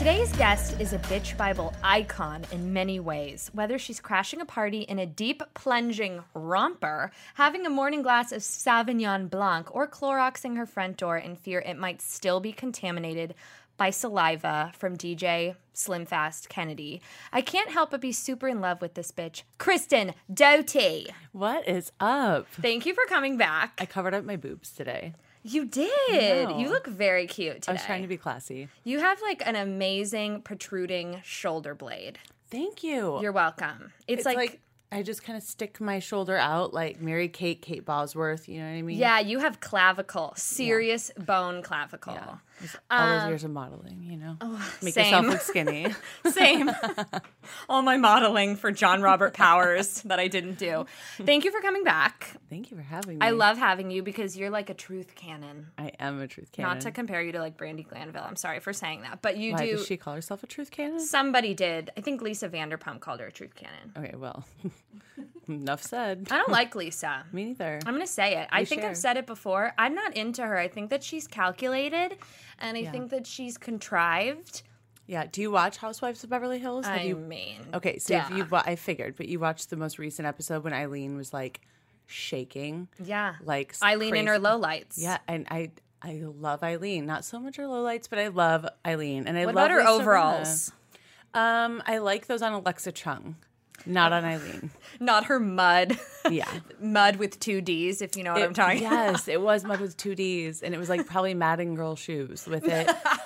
Today's guest is a bitch Bible icon in many ways. Whether she's crashing a party in a deep plunging romper, having a morning glass of Sauvignon Blanc, or Cloroxing her front door in fear it might still be contaminated by saliva from DJ Slim Fast Kennedy, I can't help but be super in love with this bitch, Kristen Doute. What is up? Thank you for coming back. I covered up my boobs today. You did. No. You look very cute today. I was trying to be classy. You have like an amazing protruding shoulder blade. Thank you. You're welcome. It's like I just kind of stick my shoulder out like Mary Kate Bosworth. You know what I mean? yeah, you have clavicle, serious bone clavicle. Yeah. All those years of modeling, you know? Make same. yourself look skinny. Same. All my modeling for John Robert Powers that I didn't do. Thank you for coming back. Thank you for having me. I love having you because you're like a truth cannon. I am a truth cannon. Not to compare you to like Brandi Glanville. I'm sorry for saying that, but you Why, do. does she call herself a truth cannon? Somebody did. I think Lisa Vanderpump called her a truth cannon. Okay, well, enough said. I don't like Lisa. Me neither. I'm going to say it. I think share. I've said it before. I'm not into her. I think that she's calculated, and I think that she's contrived. Yeah. Do you watch Housewives of Beverly Hills? I mean, Okay, so if duh. you, I figured, but you watched the most recent episode when Eileen was like shaking. Yeah. Like Eileen in her lowlights. Yeah, and I love Eileen. Not so much her lowlights, but I love Eileen. And I What love about her Lisa overalls? Rinna. I like those on Alexa Chung, not on Eileen. Not her mud. Yeah. Mud with 2 Ds, if you know what I'm talking about. Yes, it was mud with 2 Ds, and it was like probably Madden Girl shoes with it.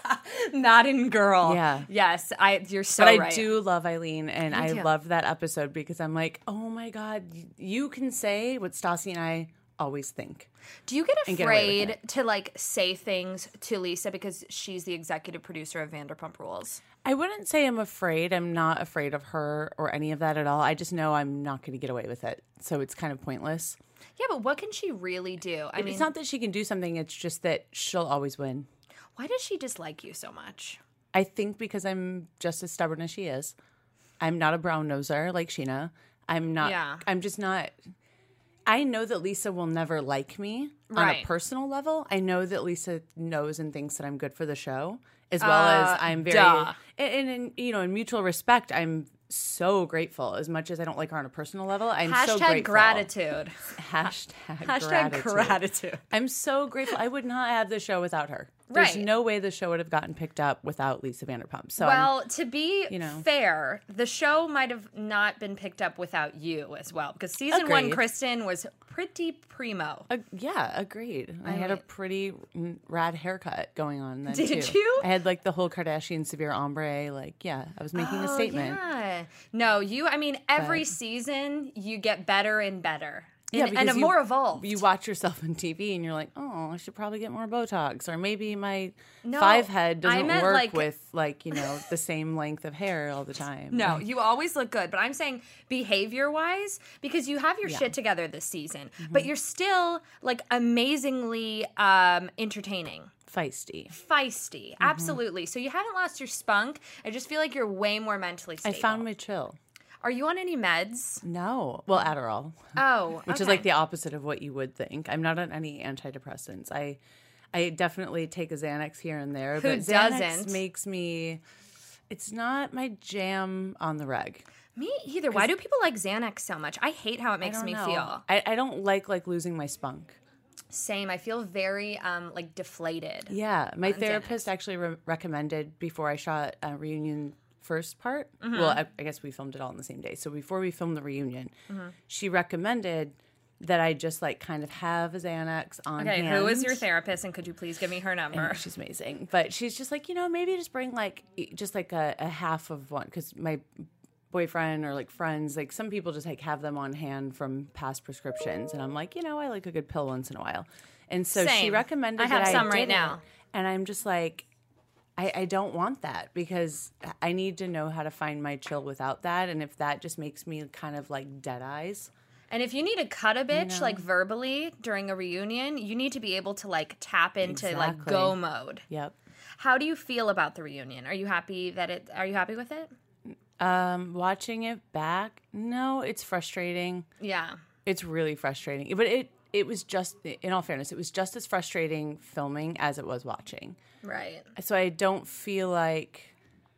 Madden girl. Yeah. Yes, you're so But right. I do love Eileen, and I too. love that episode because I'm like, oh my God, you can say what Stassi and I always think. Do you get and get away with afraid to like say things to Lisa because she's the executive producer of Vanderpump Rules? I wouldn't say I'm afraid. I'm not afraid of her or any of that at all. I just know I'm not going to get away with it. So it's kind of pointless. Yeah, but what can she really do? I mean, It's not that she can do something. It's just that she'll always win. why does she dislike you so much? I think because I'm just as stubborn as she is. I'm not a brown noser like Sheena. I'm not. Yeah. I'm just not. I know that Lisa will never like me on Right. a personal level. I know that Lisa knows and thinks that I'm good for the show, as well as I'm very duh. and in in mutual respect. I'm so grateful. As much as I don't like her on a personal level, I'm so Hashtag grateful. gratitude. Hashtag Gratitude. I'm so grateful. I would not have the show without her. There's Right. no way the show would have gotten picked up without Lisa Vanderpump. So Well, to be you know. fair, the show might have not been picked up without you as well, because season 1, Agreed. Kristen was pretty primo. Yeah, agreed. I had a pretty rad haircut going on then, Did too. you? I had like the whole Kardashian severe ombre. Like, yeah, I was making a statement. Yeah. No, every season you get better and better. Yeah, And because a more evolved. You watch yourself on TV and you're like, oh, I should probably get more Botox, or maybe my No, 5 head I doesn't meant, work like- with the same length of hair all the time. No, you always look good. But I'm saying behavior-wise, because you have your shit together this season, but you're still like amazingly entertaining. Feisty. Feisty. Absolutely. So you haven't lost your spunk. I just feel like you're way more mentally I stable. found my chill. Are you on any meds? No. Well, Adderall. Oh, Which is like the opposite of what you would think. I'm not on any antidepressants. I definitely take a Xanax here and there. Who but Xanax doesn't? makes me... It's not my jam on the reg. Me either. Why do people like Xanax so much? I hate how it I makes don't me know. feel. I don't like losing my spunk. Same. I feel very like deflated. Yeah. My on therapist actually recommended before I shot a reunion first part. Mm-hmm. Well, I guess we filmed it all on the same day. So before we filmed the reunion, Mm-hmm. she recommended that I just like kind of have a Xanax on Okay, hand. who is your therapist, and could you please give me her number? And she's amazing. But she's just like, maybe just bring like just like a half of one, because my boyfriend or like friends, like some people just like have them on hand from past prescriptions. And I'm like, I like a good pill once in a while. And so she Same. recommended I have that some I right did now. it. And I'm just like, I don't want that, because I need to know how to find my chill without that. And if that just makes me kind of like dead eyes. And if you need to cut a bitch like verbally during a reunion, you need to be able to like tap into like Exactly. go mode. Yep. How do you feel about the reunion? Are you happy with it? Watching it back, no, it's frustrating. Yeah. It's really frustrating. But it was just, in all fairness, it was just as frustrating filming as it was watching. Right. So I don't feel like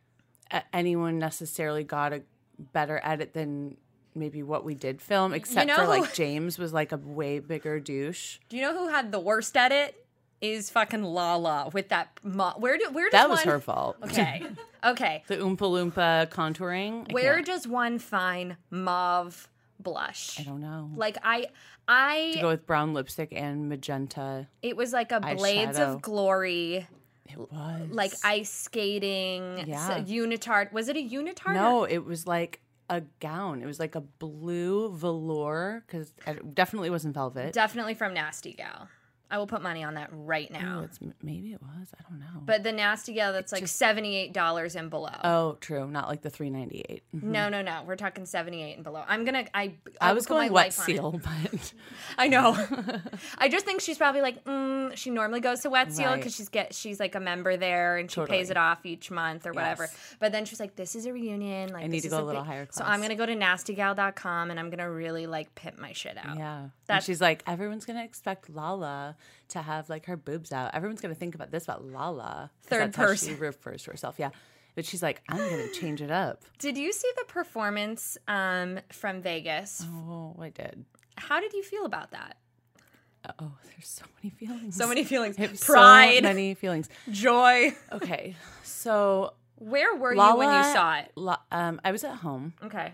anyone necessarily got a better edit than maybe what we did film, except know for who- like James was like a way bigger douche. Do you know who had the worst edit? Is fucking Lala with that. Where does That was one... her fault. Okay. Okay. The Oompa Loompa contouring. Where does one find mauve blush? I don't know. Like I To go with brown lipstick and magenta. it was like a Blades Eyeshadow. of Glory, It was like ice skating, Yeah. unitard. Was it a unitard? No, it was like a gown. It was like a blue velour because it definitely wasn't velvet. Definitely from Nasty Gal. I will put money on that right now. Maybe it was. I don't know. But the Nasty Gal that's like $78 and below. Oh, true. Not like the $3.98. No. We're talking 78 and below. I was will put going my wet life on it. seal, but I know. I just think she's probably like, she normally goes to Wet Seal Right. because she's like a member there and she Totally. pays it off each month or whatever. Yes. But then she's like, this is a reunion. Like, I need this to is go a little higher So class. I'm going to go to nastygal.com and I'm going to really like pimp my shit out. yeah. And That's- she's like, everyone's gonna expect Lala to have like her boobs out. Everyone's gonna think about this about Lala. 'Cause Third that's how person. she refers to herself. Yeah. But she's like, I'm gonna change it up. Did you see the performance from Vegas? Oh, I did. How did you feel about that? Oh, there's so many feelings. So many feelings. I have Pride, So many feelings. joy. Okay, so Where were you Lala, when you saw it? I was at home Okay.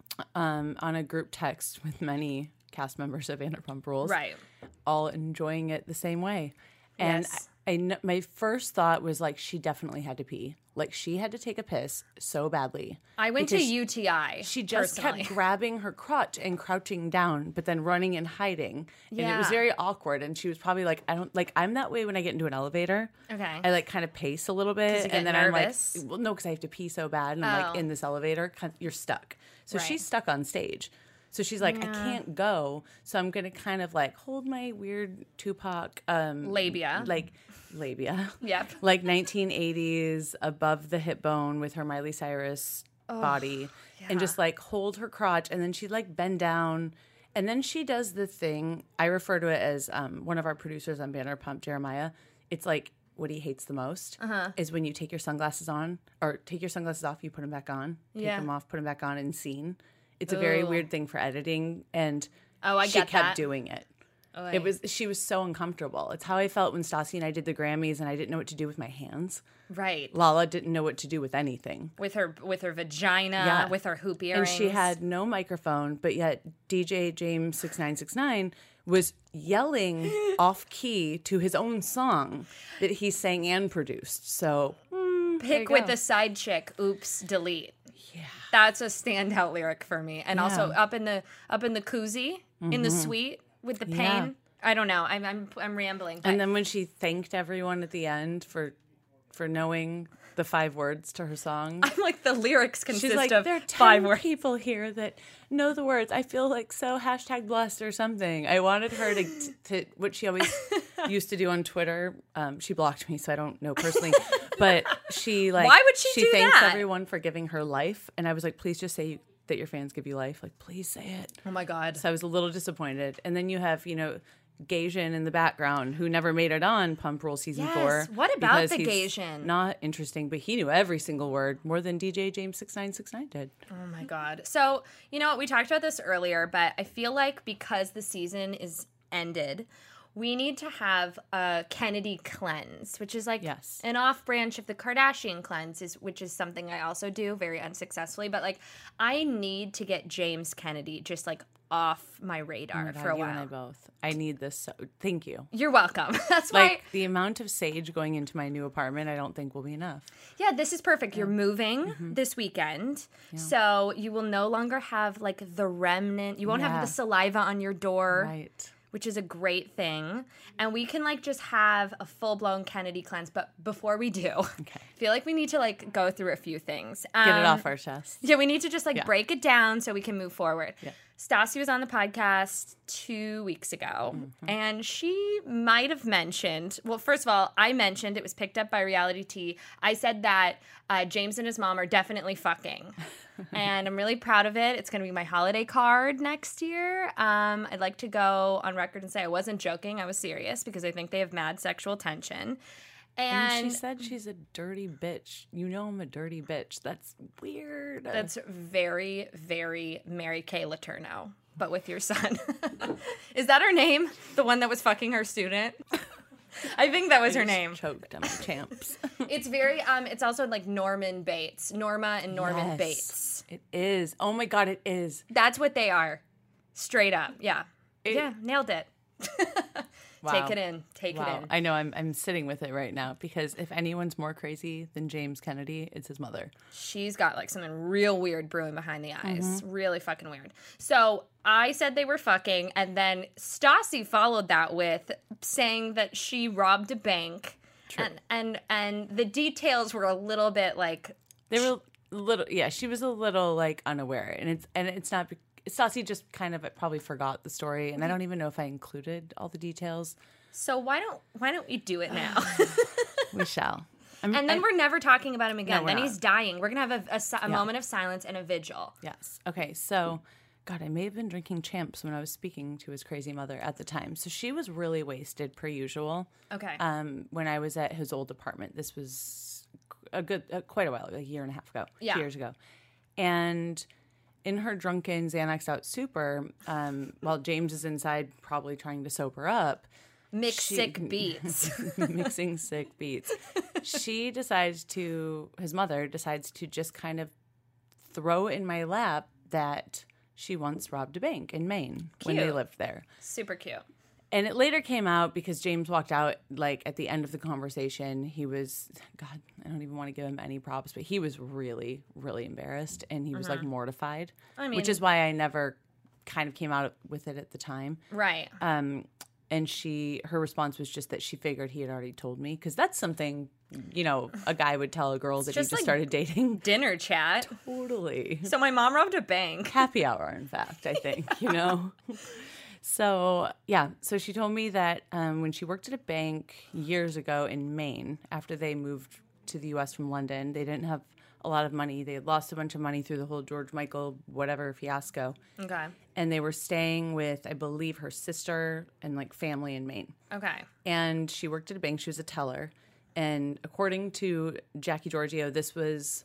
on a group text with many cast members of Vanderpump Rules, Right. all enjoying it the same way. And Yes. my first thought was like, she definitely had to pee. Like she had to take a piss so badly. I went to because UTI. She just personally. kept grabbing her crotch and crouching down, but then running and hiding. And it was Yeah. very awkward. And she was probably like, I'm that way when I get into an elevator. Okay. I like kind of pace a little bit. you get And then nervous? I'm like, well, no, because I have to pee so bad. And I'm like Oh. in this elevator, you're stuck. So Right. she's stuck on stage. So she's like, I can't go. So I'm going to kind of like hold my weird Tupac Labia. Like labia. Yep. Like 1980s above the hip bone with her Miley Cyrus body and just like hold her crotch. And then she'd like bend down. And then she does the thing. I refer to it as one of our producers on Vanderpump, Jeremiah. It's like what he hates the most is when you take your sunglasses on or take your sunglasses off, you put them back on, take Yeah. them off, put them back on in scene. It's a very Ooh. weird thing for editing. And I she get kept that. doing it. Oh, She was so uncomfortable. It's how I felt when Stassi and I did the Grammys and I didn't know what to do with my hands. right. Lala didn't know what to do with anything. With her vagina, Yeah. with her hoop And earrings. she had no microphone, but yet DJ James 6969 was yelling off key to his own song that he sang and produced. So Pick you with go. the side chick. Oops, delete. Yeah. That's a standout lyric for me. And also Yeah. up in the koozie, in the suite with the pain. Yeah. I don't know. I'm rambling. But and then when she thanked everyone at the end for knowing the 5 words to her song. I'm like the lyrics consist She's like, of there are 5 10 words. people here that know the words. I feel like so #blessed or something. I wanted her to what she always used to do on Twitter. She blocked me, so I don't know personally. But she like, Why would she do thanks that? everyone for giving her life, and I was like, please just say that your fans give you life. Like, please say it. Oh my God. So I was a little disappointed. And then you have, Gaijin in the background who never made it on Pump Rule season Yes. 4. What about because the he's Gaijin? Not interesting, but he knew every single word more than DJ James 6969 did. Oh my God. So, you know what? We talked about this earlier, but I feel like because the season is ended, we need to have a Kennedy cleanse, which is like Yes. an off branch of the Kardashian cleanse, which is something I also do very unsuccessfully. But like, I need to get James Kennedy just like off my radar for a You and I while. both. I need this. So, thank you. You're welcome. That's why. Like the amount of sage going into my new apartment, I don't think will be enough. Yeah, this is perfect. You're moving Mm-hmm. this weekend. So you will no longer have like the remnant. You won't have Yeah. the saliva on your door, Right. which is a great thing. And we can like just have a full-blown Kennedy cleanse. But before we do, Okay. I feel like we need to like go through a few things. Get it off our chest. Yeah, we need to just like Yeah. break it down so we can move forward. Yeah. Stassi was on the podcast 2 weeks ago, and she might have mentioned, well, first of all, I mentioned it was picked up by Reality Tea. I said that James and his mom are definitely fucking, and I'm really proud of it. It's going to be my holiday card next year. I'd like to go on record and say I wasn't joking. I was serious because I think they have mad sexual tension. And she said she's a dirty bitch. You know I'm a dirty bitch. That's weird. That's very, very Mary Kay Letourneau, but with your son. Is that her name? The one that was fucking her student? I think that was her name. Choked on my champs. It's very, it's also like Norman Bates. Norma and Norman Yes, Bates. It is. Oh my God, it is. That's what they are. Straight up. Yeah. Yeah, nailed it. Wow. Take it in. Take it Wow. in. I know I'm sitting with it right now because if anyone's more crazy than James Kennedy, it's his mother. She's got like something real weird brewing behind the eyes. Really fucking weird. So I said they were fucking, and then Stassi followed that with saying that she robbed a bank. True. And the details were a little bit like They were little, yeah. She was a little like unaware, and it's not. Stassi just kind of probably forgot the story, and I don't even know if I included all the details. So why don't we do it now? We shall. And then we're never talking about him again. No, we're then not. he's dying. We're gonna have a moment of silence and a vigil. Yes. Okay. So, God, I may have been drinking champs when I was speaking to his crazy mother at the time. So she was really wasted per usual. Okay. When I was at his old apartment, this was quite a while, like a year and a half ago, Yeah. 2 years ago, and in her drunken Xanaxed out super, while James is inside probably trying to sober up, Sick beats. mixing sick beats, his mother decides to just kind of throw in my lap that she once robbed a bank in Maine when they Cute. lived there. Super cute. And it later came out because James walked out, like, at the end of the conversation. He was, God, I don't even want to give him any props, but he was really, really embarrassed. And he was, like, mortified. I mean- which is why I never kind of came out with it at the time. Right. And her response was just that she figured he had already told me. Because that's something, a guy would tell a girl that he just just like- started dating. Dinner chat. Totally. So my mom robbed a bank. Happy hour, in fact, I think, So, yeah. So she told me that when she worked at a bank years ago in Maine, after they moved to the U.S. from London, they didn't have a lot of money. They had lost a bunch of money through the whole George Michael whatever fiasco. Okay. And they were staying with, I believe, her sister and, like, family in Maine. Okay. And she worked at a bank. She was a teller. And according to Jackie Giorgio, this was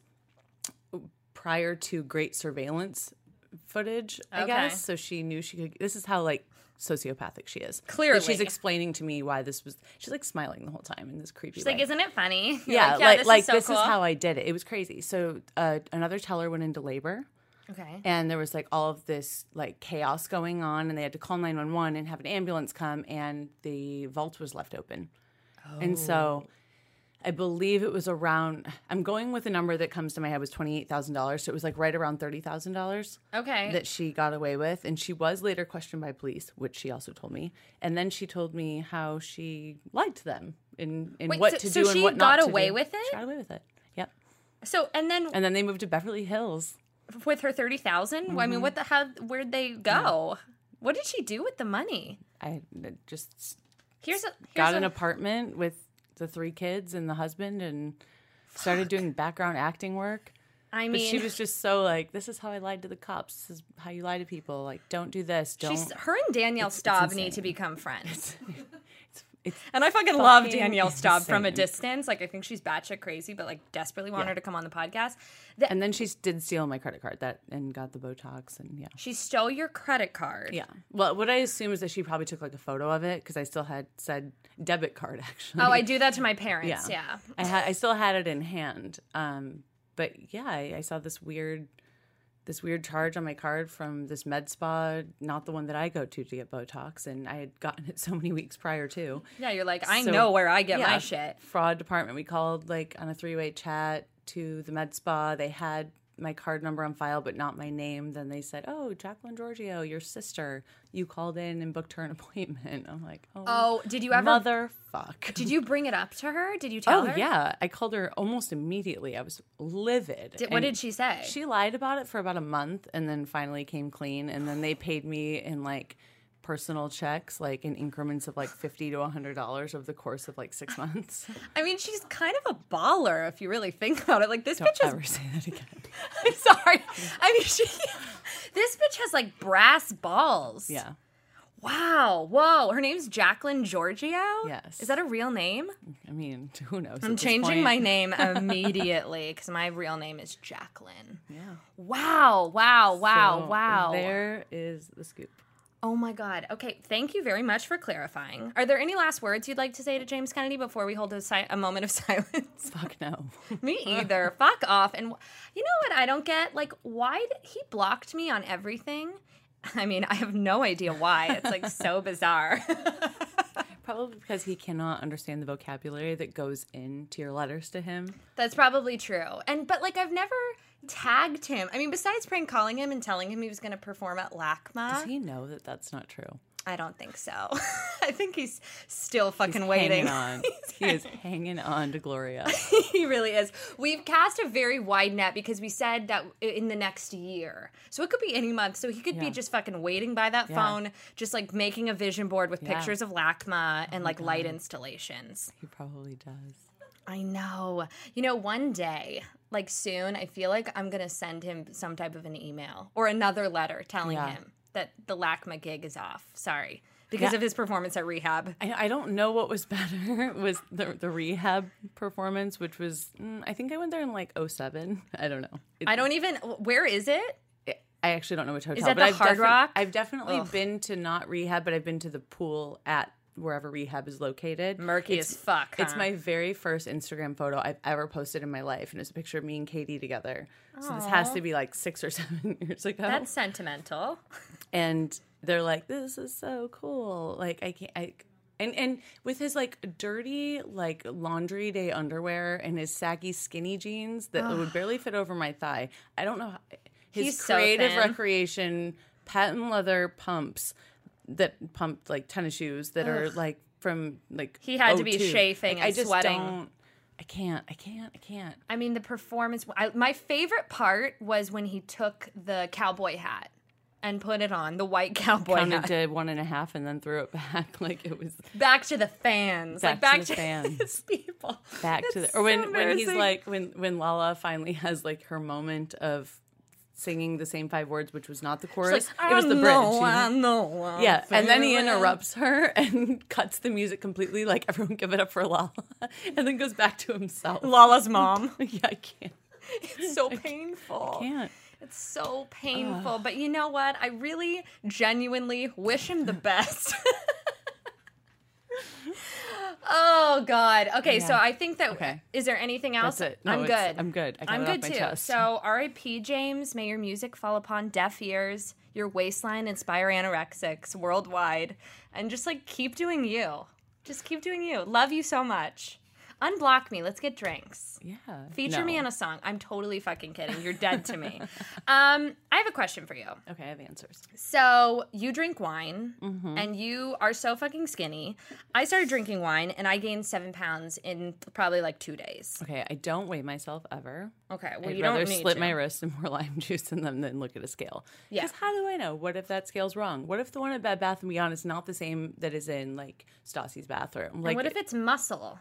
prior to great surveillance footage, I Okay. guess. So she knew she could. This is how, like, sociopathic she is. Clearly. But she's explaining to me why this was. She's, like, smiling the whole time in this creepy She's way. like, isn't it funny? You're Yeah, this is so cool. how I did it. It was crazy. So another teller went into labor. Okay. And there was, like, all of this, like, chaos going on, and they had to call 911 and have an ambulance come, and the vault was left open. And so I believe it was around, I'm going with a number that comes to my head was $28,000. So it was, like, right around $30,000 Okay. that she got away with. And she was later questioned by police, which she also told me. And then she told me how she lied to them in Wait, what so- to so do and she what not got to away do. with it? She got away with it. Yep. So and then they moved to Beverly Hills. with her 30,000, I mean, where'd they go? What did she do with the money? I just Here's got an apartment with the 3 kids and the husband and started doing background acting work. I But mean, she was just so like, this is how I lied to the cops. This is how you lie to people. Like, don't do this. Don't. her and Danielle Staub insane. need to become friends. It's And I fucking love fucking Danielle Staub from a insane. distance. Like, I think she's batshit crazy, but, like, desperately want her to come on the podcast. and then she did steal my credit card and got the Botox and yeah. She stole your credit card. Yeah. Well, what I assume is that she probably took like a photo of it because I still had said debit card actually. Oh, I do that to my parents. Yeah. I still had it in hand. But yeah, I saw this weird charge on my card from this med spa, not the one that I go to get Botox, and I had gotten it so many weeks prior to. Yeah, you're like, I So, know where I get yeah, my shit. Fraud department. We called like on a 3-way chat to the med spa. They had my card number on file, but not my name. Then they said, "Oh, Jacqueline Giorgio, your sister. You called in and booked her an appointment." I'm like, Oh, did you ever? motherfuck. Did you bring it up to her? Did you tell Oh her? yeah, I called her almost immediately. I was livid. What And did she say? She lied about it for about a month and then finally came clean. And then they paid me in like personal checks, like in increments of like $50 to $100 over the course of like 6 months. I mean, she's kind of a baller if you really think about it. Like, this Don't bitch has. ever say that again. I'm sorry. I mean, this bitch has like brass balls. Yeah. Wow. Whoa. Her name's Jacqueline Giorgio? Yes. Is that a real name? I mean, who knows? I'm changing my name immediately because my real name is Jacqueline. Yeah. Wow. So there is the scoop. Oh my God. Okay. Thank you very much for clarifying. Are there any last words you'd like to say to James Kennedy before we hold a moment of silence? Fuck no. Me either. Fuck off. And you know what I don't get? Like, why he blocked me on everything? I mean, I have no idea why. It's like so bizarre. Probably because he cannot understand the vocabulary that goes into your letters to him. That's probably true. But like, I've never tagged him. I mean, besides prank calling him and telling him he was going to perform at LACMA. Does he know that that's not true? I don't think so. I think he's still fucking waiting. He is hanging on to Gloria. He really is. We've cast a very wide net because we said that in the next year. So it could be any month. So he could be just fucking waiting by that phone, just like making a vision board with pictures of LACMA and like light installations. He probably does. I know. You know, one day, like soon, I feel like I'm going to send him some type of an email or another letter telling him that the LACMA gig is off. Sorry. Because of his performance at Rehab. I don't know what was better. Was the Rehab performance, which was, I think I went there in like 2007. I don't know. I don't even, where is it? I actually don't know which hotel. Is that the Hard Rock? I've definitely been to not Rehab, but I've been to the pool at wherever Rehab is located. Murky as fuck, huh? It's my very first Instagram photo I've ever posted in my life, and it's a picture of me and Katie together. So this has to be like 6 or 7 years ago. That's sentimental. And they're like, this is so cool. Like, and with his like dirty like laundry day underwear and his saggy skinny jeans that would barely fit over my thigh. I don't know how, his creative recreation patent leather pumps that pumped like tennis shoes that are like from like he had to be chafing and sweating. I can't. I mean, the performance. My favorite part was when he took the cowboy hat and put it on, the white cowboy hat. Counted to 1.5 and then threw it back like it was back to the fans. Back to the fans. His people. Back to the, or when he's like when Lala finally has like her moment of singing the same 5 words, which was not the chorus. Like, it was the bridge. I know. Yeah, and then he interrupts her and cuts the music completely, like, everyone give it up for Lala, and then goes back to himself. Lala's mom. Yeah, I can't. It's so painful. I can't. It's so painful. But you know what? I really genuinely wish him the best. Oh, God. Okay, so I think that... Okay. Is there anything else? That's it. No, I'm good. I'm good. I got I'm it good, off my too. chest. So, R.I.P. James. May your music fall upon deaf ears. Your waistline inspire anorexics worldwide. And just, like, keep doing you. Just keep doing you. Love you so much. Unblock me. Let's get drinks. Yeah. Feature me on a song. I'm totally fucking kidding. You're dead to me. I have a question for you. Okay, I have answers. So you drink wine, and you are so fucking skinny. I started drinking wine, and I gained 7 pounds in probably like 2 days. Okay, I don't weigh myself ever. Okay, well, I'd you don't rather need slit to. my wrist and pour lime juice in them than look at a scale. Yeah. Because how do I know? What if that scale's wrong? What if the one at Bed Bath & Beyond is not the same that is in like Stassi's bathroom? Like, And what if it's muscle?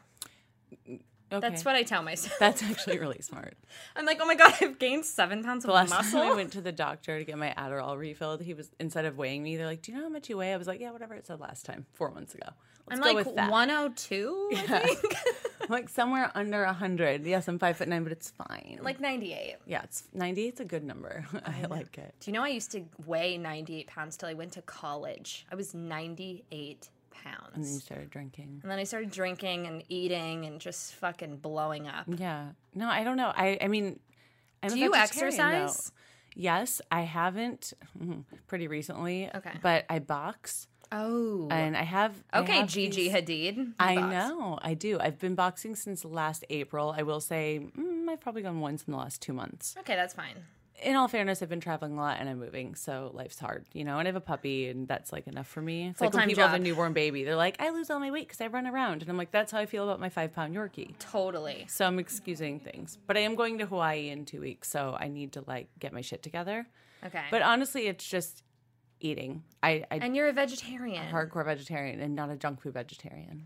Okay. That's what I tell myself. That's actually really smart. I'm like, oh my God, I've gained 7 pounds of The last muscle. time I went to the doctor to get my Adderall refilled, he was, instead of weighing me, they're like, do you know how much you weigh? I was like, yeah, whatever it said last time, 4 months ago. Let's I'm go like with that. 102, I think. I'm like somewhere under 100. Yes, I'm 5'9", but it's fine. Like 98. Yeah, 98's a good number. I like it. Do you know I used to weigh 98 pounds till I went to college? I was 98 pounds. And then you started drinking. And then I started drinking and eating and just fucking blowing up. Yeah. No, I don't know. I mean, I'm Do a you vegetarian, exercise? though. Yes, I haven't pretty recently. Okay. But I box. Oh. And I have. Okay, Gigi Hadid. You I box. know. I do. I've been boxing since last April. I will say I've probably gone once in the last 2 months. Okay, that's fine. In all fairness, I've been traveling a lot and I'm moving, so life's hard, you know. And I have a puppy, and that's like enough for me. It's like when Full-time people have a job. newborn baby, they're like, "I lose all my weight because I run around," and I'm like, "That's how I feel about my 5-pound Yorkie." Totally. So I'm excusing things, but I am going to Hawaii in 2 weeks, so I need to like get my shit together. Okay. But honestly, it's just eating. I and you're a vegetarian. hardcore vegetarian and not a junk food vegetarian.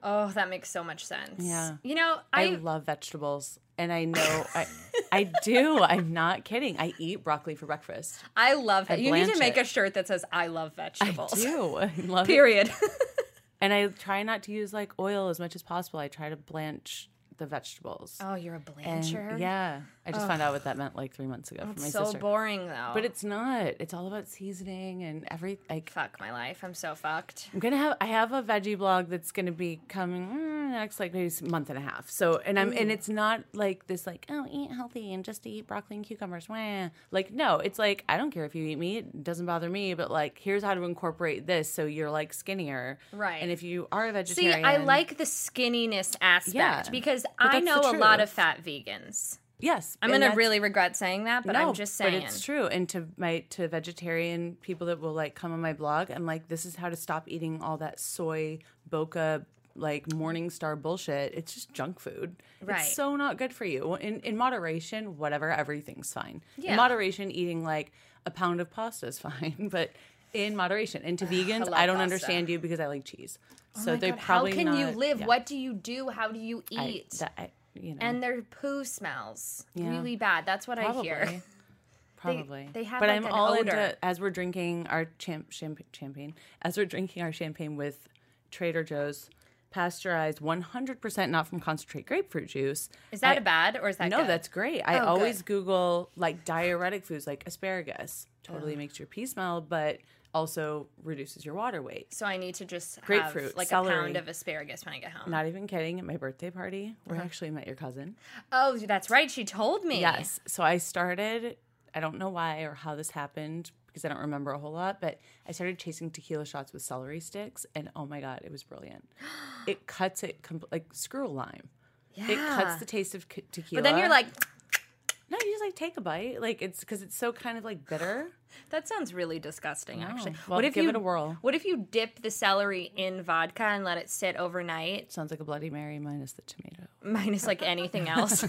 Oh, that makes so much sense. Yeah. You know, I love vegetables, and I know I do. I'm not kidding. I eat broccoli for breakfast. I love that. You need to blanch make it. a shirt that says "I love vegetables." I do. I love it. Period. And I try not to use like oil as much as possible. I try to blanch the vegetables. Oh, you're a And blancher. yeah, I just found out what that meant like 3 months ago from my It's so sister. boring though. But it's not. It's all about seasoning and like. Fuck my life. I'm so fucked. I have a veggie blog that's gonna be coming next like maybe month and a half. So and it's not like this like, oh, eat healthy and just eat broccoli and cucumbers. Wah. Like no, it's like I don't care if you eat meat, it doesn't bother me, but like here's how to incorporate this so you're like skinnier. Right. And if you are a See, vegetarian, I like the skinniness aspect Yeah. because But I that's know the a lot of truth. fat vegans. yes. I'm and gonna that's- really regret saying that, but No, I'm just saying. But it's true. And to vegetarian people that will like come on my blog, I'm like, this is how to stop eating all that soy boca like Morningstar bullshit. It's just junk food. Right. It's so not good for you. In moderation, whatever, everything's fine. Yeah. In moderation, eating like a pound of pasta is fine, but in moderation. And to vegans, love I don't pasta. understand you because I like cheese. Oh So my they God, probably how can you not- live? yeah. What do you do? How do you eat? You know, And their poo smells Yeah. really bad. That's what I hear. Probably. They have, but like, I'm an all odor. into as we're drinking our champagne. As we're drinking our champagne with Trader Joe's pasteurized 100% not from concentrate grapefruit juice. Is that a bad or is that No, good? that's great. I Oh, always good. Google like diuretic foods like asparagus. Totally makes your pee smell, but also reduces your water weight. So I need to just have Grapefruit, like celery. a pound of asparagus when I get home. Not even kidding. At my birthday party, we Uh-huh. actually met your cousin. Oh, that's right. She told me. Yes. So I started, I don't know why or how this happened because I don't remember a whole lot, but I started chasing tequila shots with celery sticks, and oh my God, it was brilliant. It cuts it, like screw a lime. Yeah. It cuts the taste of tequila. But then you're like, no, you just like take a bite. Like it's because it's so kind of like bitter. that sounds really disgusting, actually. Well, give it a whirl. What if you dip the celery in vodka and let it sit overnight, Sounds like a Bloody Mary minus the tomato. minus like anything else?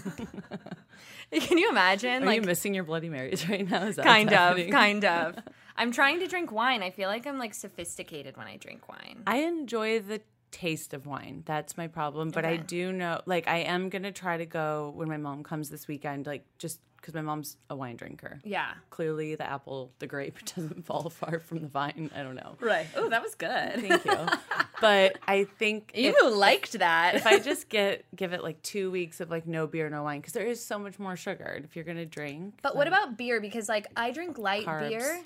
Can you imagine? Are like, you missing your Bloody Marys right now? Is that kind what's of, happening? kind of. I'm trying to drink wine. I feel like I'm like sophisticated when I drink wine. I enjoy the taste of wine. That's my problem. But I Okay. do know, like, I am going to try to go when my mom comes this weekend, like, just because my mom's a wine drinker. Yeah. Clearly, the apple, the grape doesn't fall far from the vine. I don't know. Right. Oh, that was good. Thank you. But I think You liked that. if I just give it like 2 weeks of like no beer, no wine, because there is so much more sugar if you're going to drink. But what about beer? Because like I drink light Carbs. beer.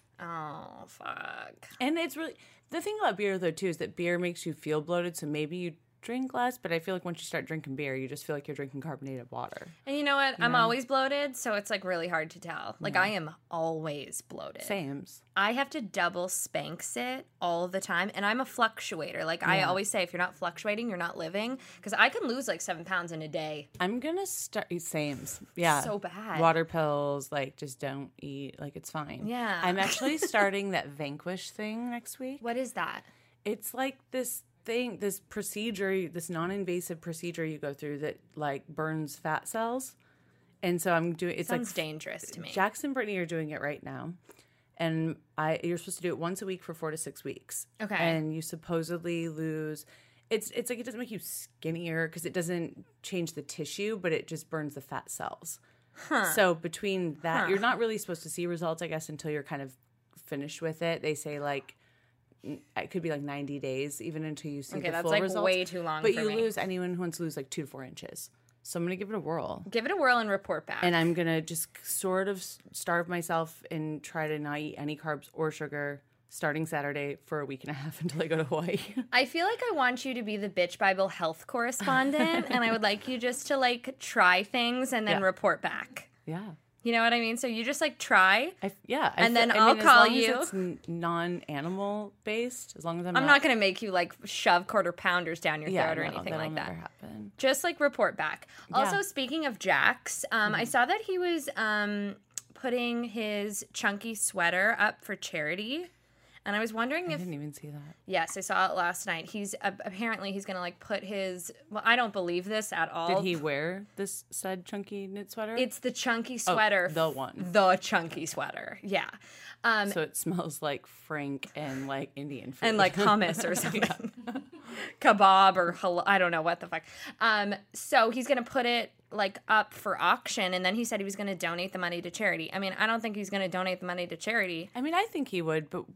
Oh fuck. And it's really the thing about beer though too is that beer makes you feel bloated, so maybe you drink less, but I feel like once you start drinking beer, you just feel like you're drinking carbonated water. And you know what? I'm always bloated, so it's like really hard to tell. Like I am always bloated. Sames. I have to double Spanx it all the time, and I'm a fluctuator. Like I always say, if you're not fluctuating, you're not living. Because I can lose like 7 pounds in a day. I'm gonna start sames. Yeah. So bad. Water pills, like just don't eat, like it's fine. Yeah. I'm actually starting that Vanquish thing next week. What is that? It's like this thing, this procedure, this non-invasive procedure you go through that like burns fat cells. And so I'm doing it's Sounds like dangerous to me. Jackson and Brittany are doing it right now. And you're supposed to do it once a week for 4 to 6 weeks. Okay. And you supposedly lose it's like it doesn't make you skinnier because it doesn't change the tissue, but it just burns the fat cells. So between that, you're not really supposed to see results, I guess, until you're kind of finished with it. They say like it could be like 90 days even until you see Okay, the that's full like results. way too long But for you me. lose anyone who wants to lose like 2 to 4 inches. So I'm gonna give it a whirl. Give it a whirl and report back. And I'm going to just sort of starve myself and try to not eat any carbs or sugar starting Saturday for a week and a half until I go to Hawaii. I feel like I want you to be the Bitch Bible health correspondent, and I would like you just to like try things and then Yeah. report back. Yeah. You know what I mean? So you just like try. And then I'll call you. As long as it's non-animal based, as long as I'm not going to make you like shove quarter pounders down your throat or anything that'll like that. never happen. Just like report back. Also, Yeah. speaking of Jax, I saw that he was putting his chunky sweater up for charity. And I was wondering I if didn't even see that. yes, I saw it last night. He's apparently he's gonna like put his. Well, I don't believe this at all. Did he wear this said chunky knit sweater? It's the chunky sweater. the one. The chunky sweater. Yeah. So it smells like Frank and like Indian food. And like hummus or something. kebab or I don't know what the fuck. So he's gonna put it like up for auction, and then he said he was gonna donate the money to charity. I mean, I don't think he's gonna donate the money to charity. I mean, I think he would, but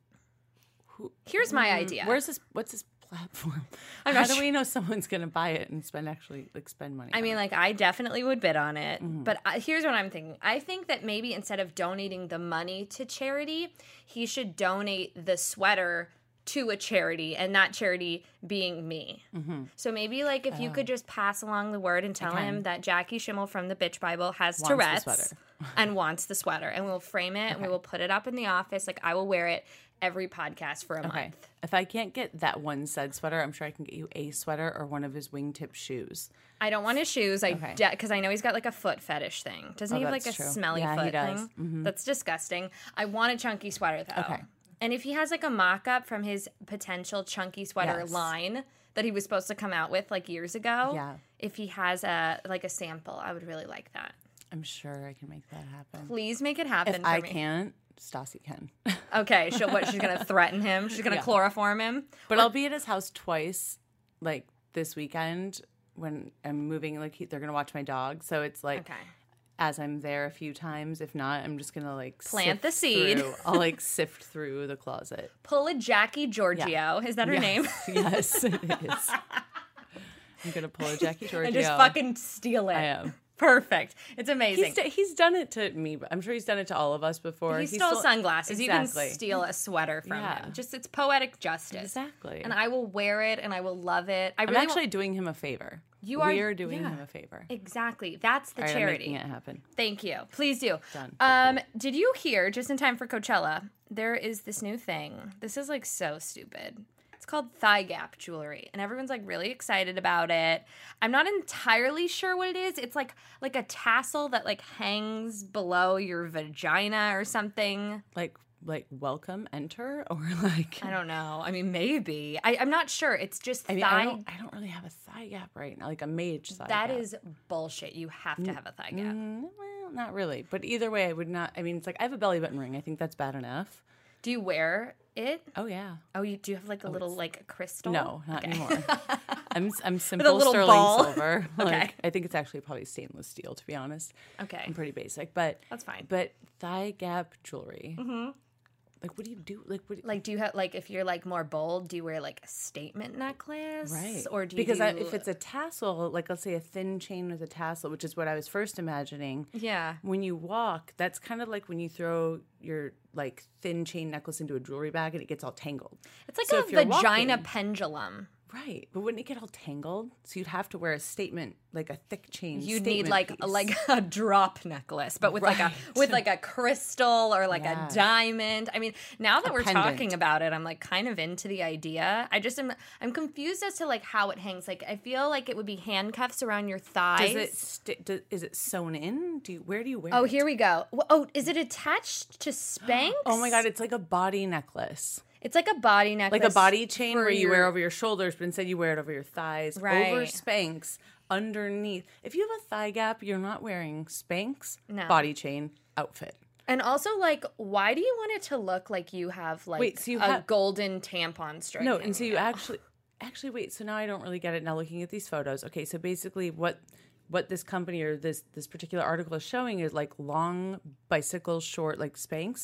Here's my idea. What's this platform? I'm How not do sure. we know someone's gonna buy it and spend money? I mean, like, I definitely would bid on it. But here's what I'm thinking. I think that maybe instead of donating the money to charity, he should donate the sweater to a charity, and that charity being me. So maybe, like, if you could just pass along the word and tell him that Jackie Schimmel from the Bitch Bible has Wants the Tourette's sweater. and wants the sweater. And we'll frame it and we will put it up in the office. Like, I will wear it every podcast for a month. If I can't get that one said sweater, I'm sure I can get you a sweater or one of his wingtip shoes. I don't want his shoes. Because I know he's got like a foot fetish thing. Doesn't he have like a that's true. smelly Yeah, he foot does. thing? That's disgusting. I want a chunky sweater though. Okay. And if he has like a mock-up from his potential chunky sweater Yes. line that he was supposed to come out with like years ago, Yeah. if he has a sample, I would really like that. I'm sure I can make that happen. Please make it happen If for I me. can't, Stassi can. Okay, she's going to threaten him. She's going to chloroform him. But I'll be at his house twice, like this weekend when I'm moving. Like they're gonna watch my dog, so it's like Okay. as I'm there a few times. If not, I'm just gonna like Plant sift the seed. through- I'll like sift through the closet. Pull a Jackie Giorgio. Is that her name? Yes, it is. I'm gonna pull a Jackie Giorgio. And just fucking steal it. I am. Perfect. It's amazing. He's done it to me, but I'm sure he's done it to all of us before. He stole sunglasses. Exactly. You can steal a sweater from Yeah. him. Just it's poetic justice. Exactly. And I will wear it and I will love it. I'm actually doing him a favor. You are- We're doing yeah. him a favor. Exactly. That's the All right, I'm charity. making it happen. Thank you. Please do. Done. Did you hear, just in time for Coachella, there is this new thing. This is like so stupid. It's called Thigh Gap jewelry, and everyone's like really excited about it. I'm not entirely sure what it is. It's like a tassel that like hangs below your vagina or something. Like welcome, enter, or like I don't know. I mean, maybe. I'm not sure. It's just I mean, thigh. I don't really have a thigh gap right now, like a mage thigh That gap. is bullshit. You have to have a thigh gap. Well, not really. But either way, I would not. I mean, it's like I have a belly button ring. I think that's bad enough. Do you wear it? Oh yeah. Oh, you do have like a little like crystal? No, not anymore. I'm a simple little sterling ball. silver. Okay. Like, I think it's actually probably stainless steel, to be honest. Okay. I'm pretty basic, but That's fine. But thigh gap jewelry. Mm-hmm. Like, what do you do? Like, do you have like if you're like more bold, do you wear like a statement necklace, right? Or do you because if it's a tassel, like let's say a thin chain with a tassel, which is what I was first imagining. yeah, When you walk, that's kind of like when you throw your like thin chain necklace into a jewelry bag and it gets all tangled. it's like So a if you're vagina walking- pendulum. Right, but wouldn't it get all tangled? So you'd have to wear a statement, like a thick chain. You'd need statement like piece. a drop necklace, but with Right. like a crystal or like Yeah. a diamond. I mean, now that we're pendant. talking about it, I'm like kind of into the idea. I'm confused as to like how it hangs. Like I feel like it would be handcuffs around your thighs. Is it sewn in? Where do you wear? Oh, it? here we go. Oh, is it attached to Spanx? Oh my god, it's like a body necklace. It's like a body necklace. Like a body chain for where you your- wear over your shoulders, but instead you wear it over your thighs, over Right. Spanx, underneath. If you have a thigh gap, you're not wearing Spanx, No. body chain, outfit. And also, like, why do you want it to look like you have like Wait, so you a have- golden tampon string? No, and so you hanging out? actually wait. So now I don't really get it. Now looking at these photos, okay. So basically, what this company or this particular article is showing is like long bicycle short like Spanx.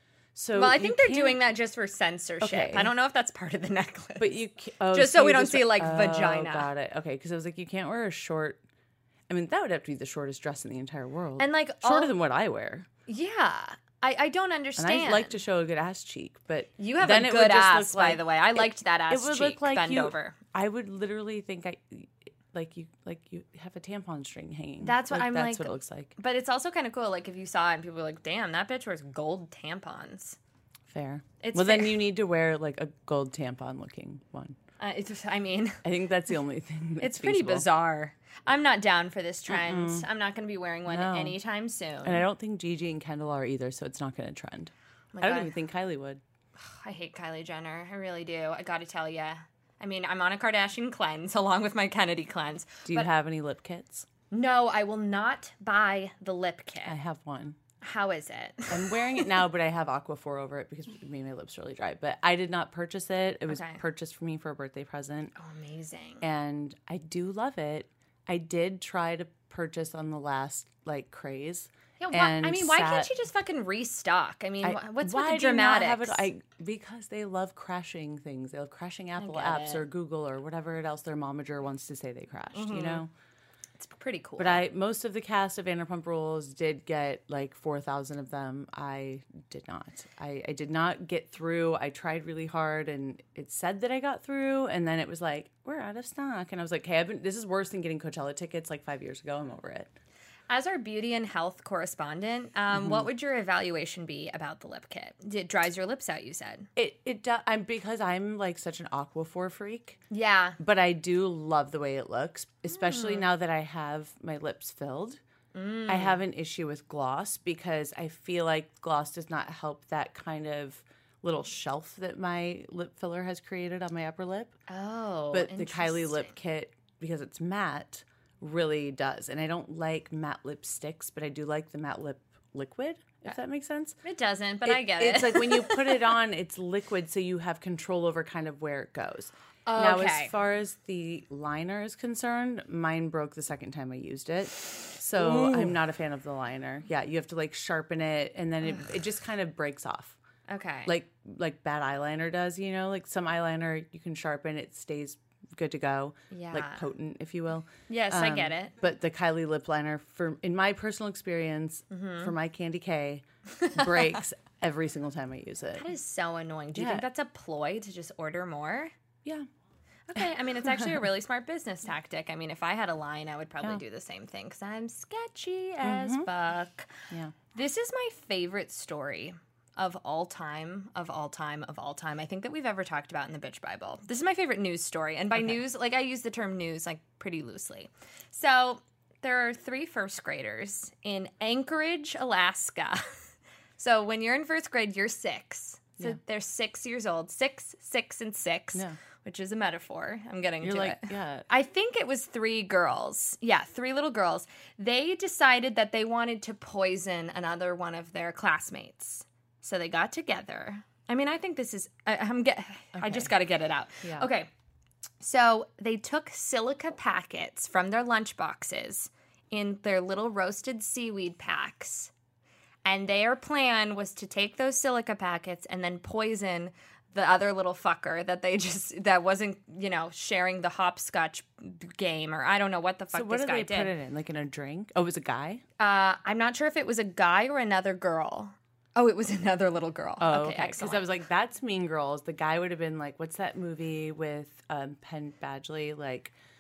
So Well, I you think they're can't- doing that just for censorship. Okay. I don't know if that's part of the necklace. But you Just so we you don't see, like, vagina. Got it. Okay, because I was like, you can't wear a short. I mean, that would have to be the shortest dress in the entire world, And, like, shorter all- than what I wear. yeah, I don't And understand. I like to show a good ass cheek, but You have then a it good would just ass, look like- by the way. I liked that ass it would cheek. look like Bend you, over. I would literally think you have a tampon string hanging. That's what I'm That's like- what it looks like. But it's also kind of cool. Like if you saw it and people were like, "Damn, that bitch wears gold tampons." Fair. It's well, then fair. you need to wear like a gold tampon looking one. I mean, I think that's the only thing. That's it's pretty feasible. bizarre. I'm not down for this trend. I'm not going to be wearing one No. anytime soon. And I don't think Gigi and Kendall are either, so it's not going to trend. my I don't God. even think Kylie would. I hate Kylie Jenner. I really do. I got to tell you. I mean, I'm on a Kardashian cleanse along with my Kennedy cleanse. Do you have any lip kits? No, I will not buy the lip kit. I have one. How is it? I'm wearing it now, but I have Aquaphor over it because it made my lips really dry. But I did not purchase it. It was purchased for me for a birthday present. Oh, amazing. And I do love it. I did try to purchase on the last craze. Yeah, why can't you just fucking restock? I mean, what's with the dramatics? Because they love crashing things. They love crashing Apple apps or Google or whatever else their momager wants to say they crashed, you know? It's pretty cool. But most of the cast of Vanderpump Rules did get 4,000 of them. I did not. I did not get through. I tried really hard, and it said that I got through, and then it was like, we're out of stock. And I was like, hey, this is worse than getting Coachella tickets 5 years ago. I'm over it. As our beauty and health correspondent, what would your evaluation be about the lip kit? It dries your lips out, you said. It does. Because I'm such an Aquaphor freak. Yeah. But I do love the way it looks, especially now that I have my lips filled. I have an issue with gloss because I feel like gloss does not help that kind of little shelf that my lip filler has created on my upper lip. Oh, but the Kylie lip kit, because it's matte, really does. And I don't like matte lipsticks, but I do like the matte lip liquid, if that makes sense. It doesn't, but I get it. It's like when you put it on, it's liquid, so you have control over kind of where it goes. Oh, now, as far as the liner is concerned, mine broke the second time I used it. So I'm not a fan of the liner. Yeah, you have to sharpen it, and then it just kind of breaks off. Okay. Like bad eyeliner does, you know? Some eyeliner you can sharpen, it stays good to go. Yeah. Potent, if you will. Yes, I get it. But the Kylie lip liner, in my personal experience, for my Candy K, breaks every single time I use it. That is so annoying. Do you think that's a ploy to just order more? Yeah. Okay, I mean, it's actually a really smart business tactic. I mean, if I had a line, I would probably do the same thing because I'm sketchy as fuck. Yeah. This is my favorite story of all time. I think that we've ever talked about in the Bitch Bible. This is my favorite news story. And by news, I use the term news pretty loosely. So there are 3 first graders in Anchorage, Alaska. So when you're in first grade, you're 6. So they're 6 years old. 6, 6, and 6. Yeah. Which is a metaphor. I'm getting to it. Yeah. I think it was 3 girls. Yeah, 3 little girls. They decided that they wanted to poison another one of their classmates. So they got together. I mean, I think this is... I just got to get it out. Yeah. Okay. So they took silica packets from their lunch boxes in their little roasted seaweed packs. And their plan was to take those silica packets and then poison the other little fucker that wasn't, sharing the hopscotch game, or I don't know what the fuck this guy did. So what did they put it in? In a drink? Oh, it was a guy? I'm not sure if it was a guy or another girl. Oh, it was another little girl. Oh, okay. Excellent. Because I was like, that's Mean Girls. The guy would have been what's that movie with Penn Badgley?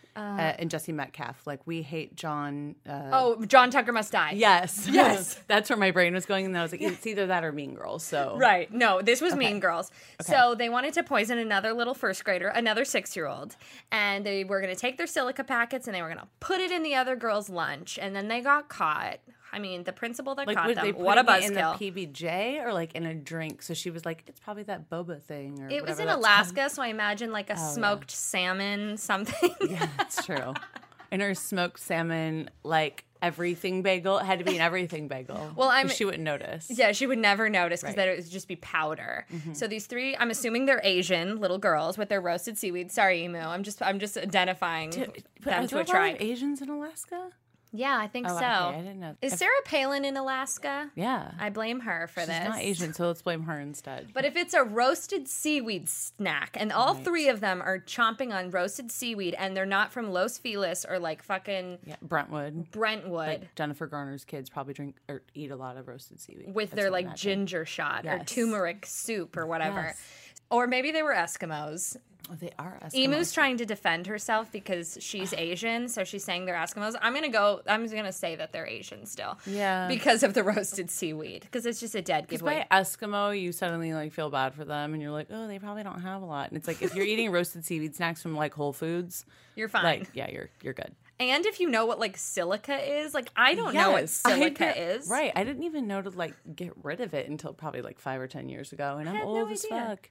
And Jesse Metcalf. We hate John. John Tucker Must Die. Yes. Yes. That's where my brain was going. And I was like, it's either that or Mean Girls. So right. No, this was Mean Girls. Okay. So they wanted to poison another little first grader, another 6-year-old. And they were going to take their silica packets and they were going to put it in the other girl's lunch. And then they got caught. I mean, the principal that caught them, what a buzzkill. In the PBJ or in a drink? So she was like, it's probably that boba thing. Or it was in Alaska, so I imagine a smoked salmon something. Yeah, that's true. And her smoked salmon, everything bagel. It had to be an everything bagel. Well, she wouldn't notice. Yeah, she would never notice because then it would just be powder. Mm-hmm. So these 3, I'm assuming they're Asian little girls with their roasted seaweed. Sorry, Emu. I'm just identifying them to a tribe. Are there a lot of Asians in Alaska? Yeah, I think so. Okay, I didn't know. Is Sarah Palin in Alaska? Yeah. I blame her for this. She's not Asian, so let's blame her instead. But if it's a roasted seaweed snack, and all 3 of them are chomping on roasted seaweed, and they're not from Los Feliz or fucking... Yeah, Brentwood. Brentwood. Jennifer Garner's kids probably drink or eat a lot of roasted seaweed. With their ginger shot or turmeric soup or whatever. Yes. Or maybe they were Eskimos. Oh, they are Eskimos. Emu's trying to defend herself because she's Asian, so she's saying they're Eskimos. I'm gonna say that they're Asian still. Yeah. Because of the roasted seaweed. Because it's just a dead giveaway. By Eskimo, you suddenly feel bad for them and you're like, oh, they probably don't have a lot. And it's if you're eating roasted seaweed snacks from Whole Foods, you're fine. Yeah, you're good. And if you know what silica is, I don't know what silica is. Right. I didn't even know to get rid of it until probably 5 or 10 years ago. And I'm old as fuck.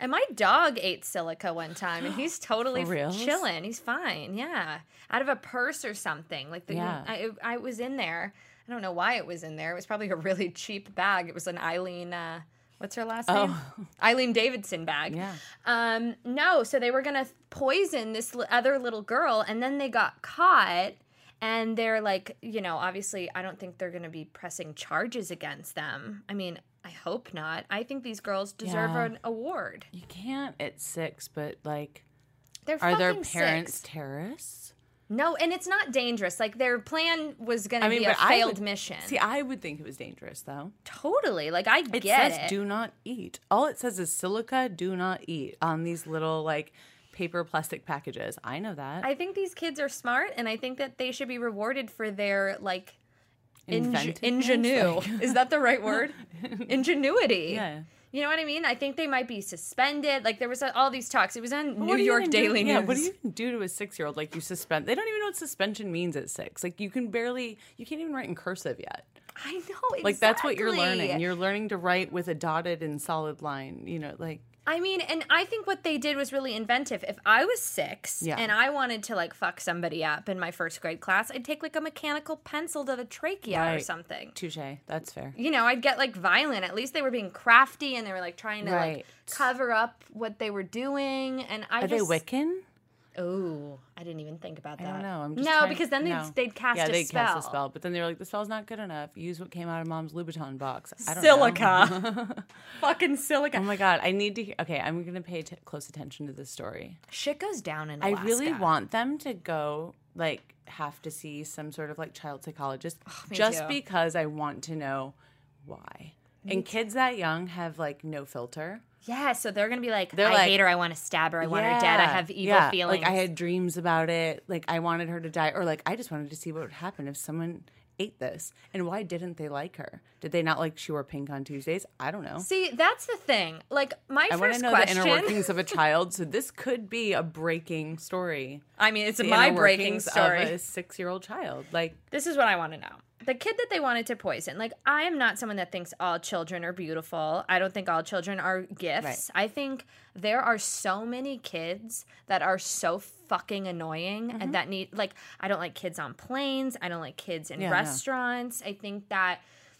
And my dog ate silica one time, and he's totally For reals? chilling. He's fine. Yeah, out of a purse or something. Like I was in there. I don't know why it was in there. It was probably a really cheap bag. It was an Eileen. What's her last name? Eileen Davidson bag. Yeah. No, so they were gonna poison this other little girl, and then they got caught. And they're like, obviously, I don't think they're going to be pressing charges against them. I mean, I hope not. I think these girls deserve an award. You can't at 6, but like, They're are their fucking parents 6. terrorists? No, and it's not dangerous. Like, their plan was going to be a failed mission. See, I would think it was dangerous, though. Totally. Like, I get it. It says do not eat. All it says is silica, do not eat on these little, like, paper plastic packages. I know that. I think these kids are smart, and I think that they should be rewarded for their, like, ingenuity. Is that the right word? Ingenuity. Yeah. You know what I mean? I think they might be suspended. Like, there was all these talks. It was on New York Daily News. Yeah, what do you do to a 6-year-old? Like, you suspend. They don't even know what suspension means at 6. Like, you can't even write in cursive yet. I know, exactly. Like, that's what you're learning. You're learning to write with a dotted and solid line, like. I mean, and I think what they did was really inventive. If I was 6 and I wanted to, like, fuck somebody up in my first grade class, I'd take, like, a mechanical pencil to the trachea or something. Touche. That's fair. I'd get, like, violent. At least they were being crafty and they were, like, trying to, like, cover up what they were doing. And Are they Wiccan? Oh, I didn't even think about that. I don't know. Because then they'd cast a spell. Yeah, they'd cast a spell. But then they were like, the spell's not good enough. Use what came out of Mom's Louboutin box. I don't know. Fucking silica. Oh my God. I need to. Okay, I'm going to pay close attention to this story. Shit goes down in Alaska. I really want them to go, like, have to see some sort of, like, child psychologist. Just because I want to know why. And kids that young have, like, no filter. Yeah, so they're going to be like, I hate her, I want to stab her, I want her dead, I have evil feelings. Like, I had dreams about it, like, I wanted her to die, or, like, I just wanted to see what would happen if someone ate this. And why didn't they like her? Did they not like she wore pink on Tuesdays? I don't know. See, that's the thing. Like, my first question... I want to know the inner workings of a child, so this could be a breaking story. I mean, it's my breaking story. Of a 6-year-old child. Like, this is what I want to know. The kid that they wanted to poison, like, I am not someone that thinks all children are beautiful. I don't think all children are gifts. Right. I think there are so many kids that are so fucking annoying and that need, like, I don't like kids on planes. I don't like kids in restaurants. No. I think that,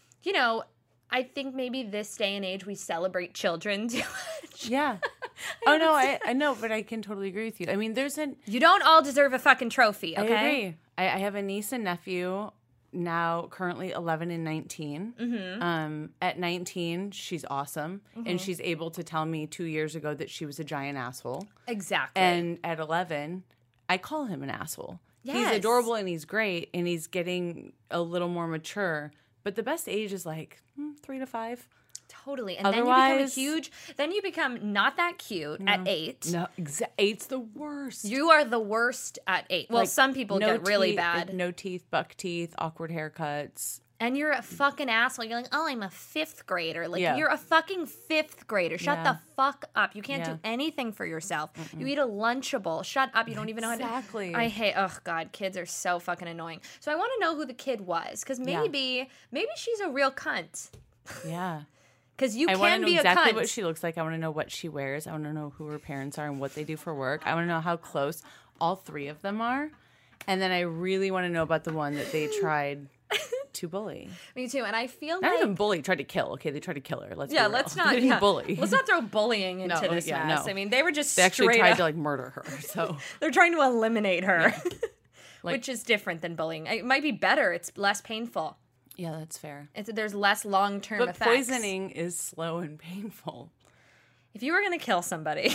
I think maybe this day and age we celebrate children too much. Yeah. Oh, no, I know, but I can totally agree with you. I mean, You don't all deserve a fucking trophy, okay? I agree. I have a niece and nephew now currently 11 and 19. Mm-hmm. At 19, she's awesome. Mm-hmm. And she's able to tell me 2 years ago that she was a giant asshole. Exactly. And at 11, I call him an asshole. Yes. He's adorable and he's great and he's getting a little more mature. But the best age is like 3 to 5. Totally. And otherwise, then you become not that cute at 8. No, 8's the worst. You are the worst at 8. Well, like, some people get really bad. No teeth, buck teeth, awkward haircuts. And you're a fucking asshole. You're like, oh, I'm a 5th grader. Like, you're a fucking 5th grader. Shut the fuck up. You can't do anything for yourself. Mm-mm. You eat a Lunchable. Shut up. You don't even know how to... Exactly. Oh, God. Kids are so fucking annoying. So I want to know who the kid was. Because maybe she's a real cunt. Yeah. Because you can be a cunt. I want to know exactly what she looks like. I want to know what she wears. I want to know who her parents are and what they do for work. I want to know how close all 3 of them are. And then I really want to know about the one that they tried to bully. Me too. And I feel not even bully, tried to kill. Okay, they tried to kill her. Let's not bully. Let's not throw bullying into this mess. No. I mean, they were just actually tried to like murder her. So they're trying to eliminate her, which is different than bullying. It might be better. It's less painful. Yeah, that's fair. There's less long-term effects. But poisoning is slow and painful. If you were going to kill somebody,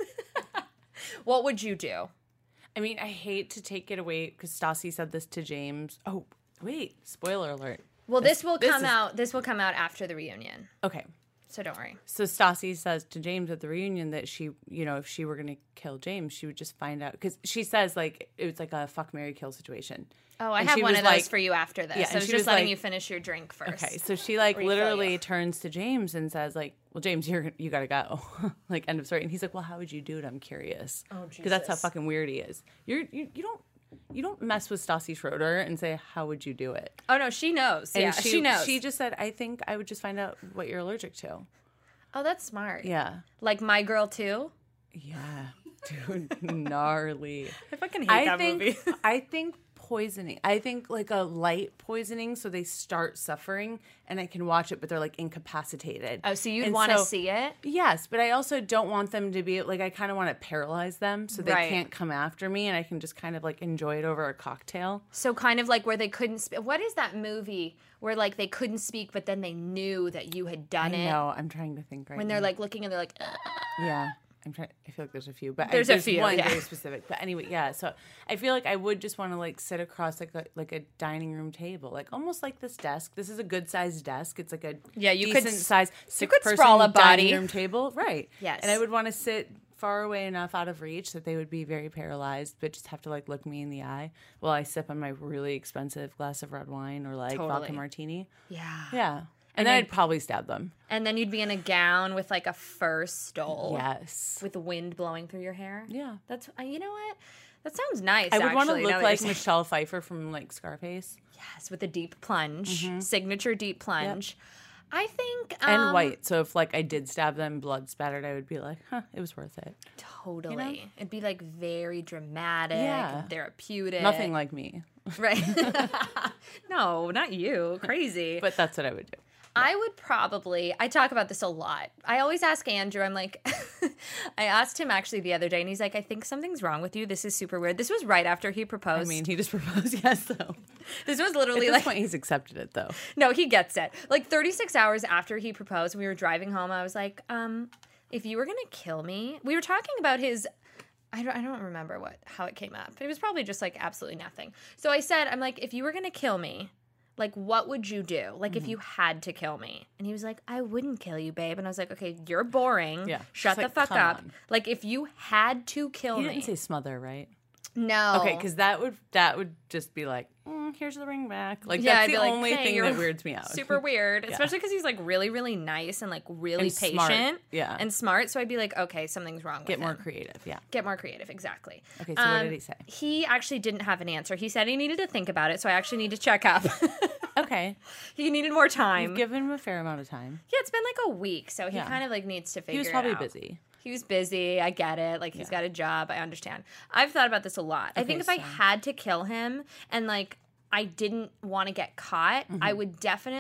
what would you do? I mean, I hate to take it away because Stassi said this to James. Oh, wait. Spoiler alert. Well, this will come out after the reunion. Okay. So don't worry. So Stassi says to James at the reunion that she, if she were going to kill James, she would just find out. Because she says, like, it was like a fuck, marry, kill situation. Oh, I have one of those for you after this. Yeah, I was just letting you finish your drink first. Okay, so she, like, literally turns to James and says, like, well, James, you got to go. Like, end of story. And he's like, well, how would you do it? I'm curious. Oh, Jesus. Because that's how fucking weird he is. You don't mess with Stassi Schroeder and say, how would you do it? Oh, no, she knows. And she knows. She just said, I think I would just find out what you're allergic to. Oh, that's smart. Yeah. Like My Girl Too? Yeah. Dude, gnarly. I fucking hate that movie. I think poisoning. I think like a light poisoning, so they start suffering, and I can watch it, but they're like incapacitated. Oh, so you'd want to see it? Yes, but I also don't want them to be like, I kind of want to paralyze them so they Right. can't come after me, and I can just kind of like enjoy it over a cocktail. So kind of like where they couldn't what is that movie where like they couldn't speak, but then they knew that you had done it? No, I'm trying to think right When now. they're like looking and they're like, "Ugh." Yeah. I feel like there's a few, but There's a few, one yeah. very specific. But anyway, yeah. So I feel like I would just want to like sit across like a dining room table, like almost like this desk. This is a good sized desk. It's like a You could decent size you could 6-person sprawl a body. dining room table, right? Yes. And I would want to sit far away enough out of reach that they would be very paralyzed, but just have to like look me in the eye while I sip on my really expensive glass of red wine or like vodka Totally. martini. Yeah. Yeah. And then I'd probably stab them. And then you'd be in a gown with like a fur stole. Yes. With the wind blowing through your hair. Yeah. That's you know what? That sounds nice. I would want to actually, now look that like you're saying- Michelle Pfeiffer from like Scarface. Yes, with a deep plunge, signature deep plunge. I think And white. So if like I did stab them blood spattered, I would be like, it was worth it. Totally. It'd be like very dramatic, Yeah. and therapeutic. Nothing like me. Right. No, not you. Crazy. But that's what I would do. I would probably, I talk about this a lot. I always ask Andrew, I'm like, I asked him actually the other day, and he's like, I think something's wrong with you. This is super weird. This was right after he proposed. I mean, he just proposed, yes, though. this was At literally this like, point, he's accepted it, though. no, he gets it. Like 36 hours after he proposed, we were driving home. I was like, if you were going to kill me, we were talking about his, I don't remember how it came up. It was probably just like absolutely nothing. So I said, I'm like, if you were going to kill me, like, what would you do? Like, if you had to kill me. And he was like, I wouldn't kill you, babe. And I was like, okay, you're boring. Yeah. Shut Just the like, fuck come up. on. Like, if you had to kill He me. didn't say smother, right? No. Okay, because that would just be like, here's the ring back. Like, Yeah, that's I'd the be like, only hey, thing you're that weirds me out. super weird, especially because he's like really, really nice and like really And patient. smart. Yeah. And smart. So I'd be like, okay, something's wrong with Get more him. creative, yeah. Get more creative, exactly. Okay, so what did he say? He actually didn't have an answer. He said he needed to think about it, so I actually need to check up. Okay. He needed more time. You've given him a fair amount of time. Yeah, it's been like a week, so he Yeah. kind of like needs to figure He was it probably out. busy. He was busy. I get it. Like, he's got a job. I understand. I've thought about this a lot. I think if I had to kill him and, like, I didn't want to get caught, I would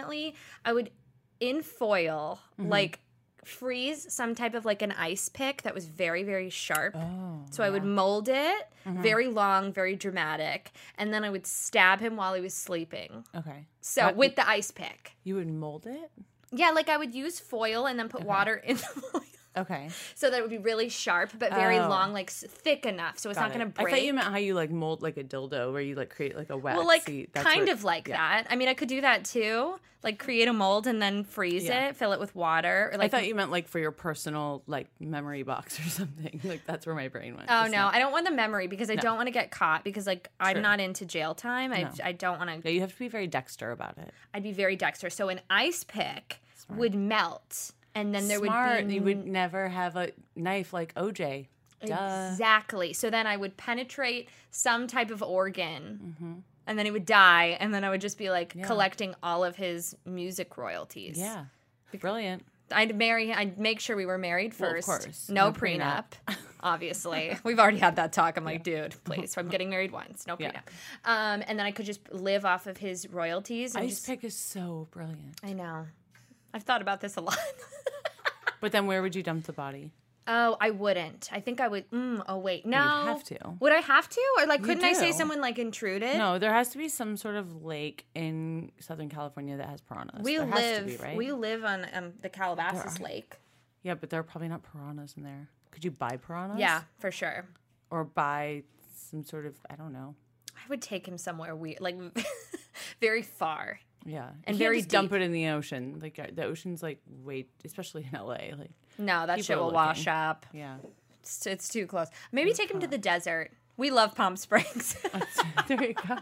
in foil, like, freeze some type of, like, an ice pick that was very, very sharp. So I would mold it, very long, very dramatic, and then I would stab him while he was sleeping. Okay. So, with the ice pick. You would mold it? Yeah, like, I would use foil and then put water in the foil. Okay. So that it would be really sharp, but very long, like thick enough, so it's not going to break. I thought you meant how you like mold like a dildo, where you like create like a wax well, like seat. That's kind what- of like yeah. that. I mean, I could do that too. Like create a mold and then freeze Yeah. it, fill it with water. Or I like, thought you meant like for your personal like memory box or something. Like that's where my brain went. oh just no, now. I don't want the memory because I don't want to get caught because like I'm Sure. not into jail time. I don't want No, to. you have to be very Dexter about it. I'd be very Dexter. So an ice pick would melt, and then there Smart. would be You would never have a knife like OJ. Duh. exactly. So then I would penetrate some type of organ. Mm-hmm. And then he would die, and then I would just be like collecting all of his music royalties. Yeah. Brilliant. I'd make sure we were married Well, of first. course. No No prenup, prenup. obviously. We've already had that talk. I'm like, dude, please. I'm getting married once. No Yeah. prenup. And then I could just live off of his royalties. And Ice just, pick is so brilliant. I know. I've thought about this a lot. But then where would you dump the body? Oh, I wouldn't. I think I would. Oh, wait. No. You'd have to. Would I have to? Or like, couldn't I say do. someone like intruded? No, there has to be some sort of lake in Southern California that has piranhas. We there live. has to be, right? We live on the Calabasas Lake. Yeah, but there are probably not piranhas in there. Could you buy piranhas? Yeah, for sure. Or buy some sort of, I don't know. I would take him somewhere weird, like very far. Yeah. And You very can't just dump deep. it in the ocean. Like the ocean's like way, especially in LA. Like No, that People shit are will wash looking. up. yeah. It's too close. Maybe take him to the desert. We love Palm Springs. It There you go.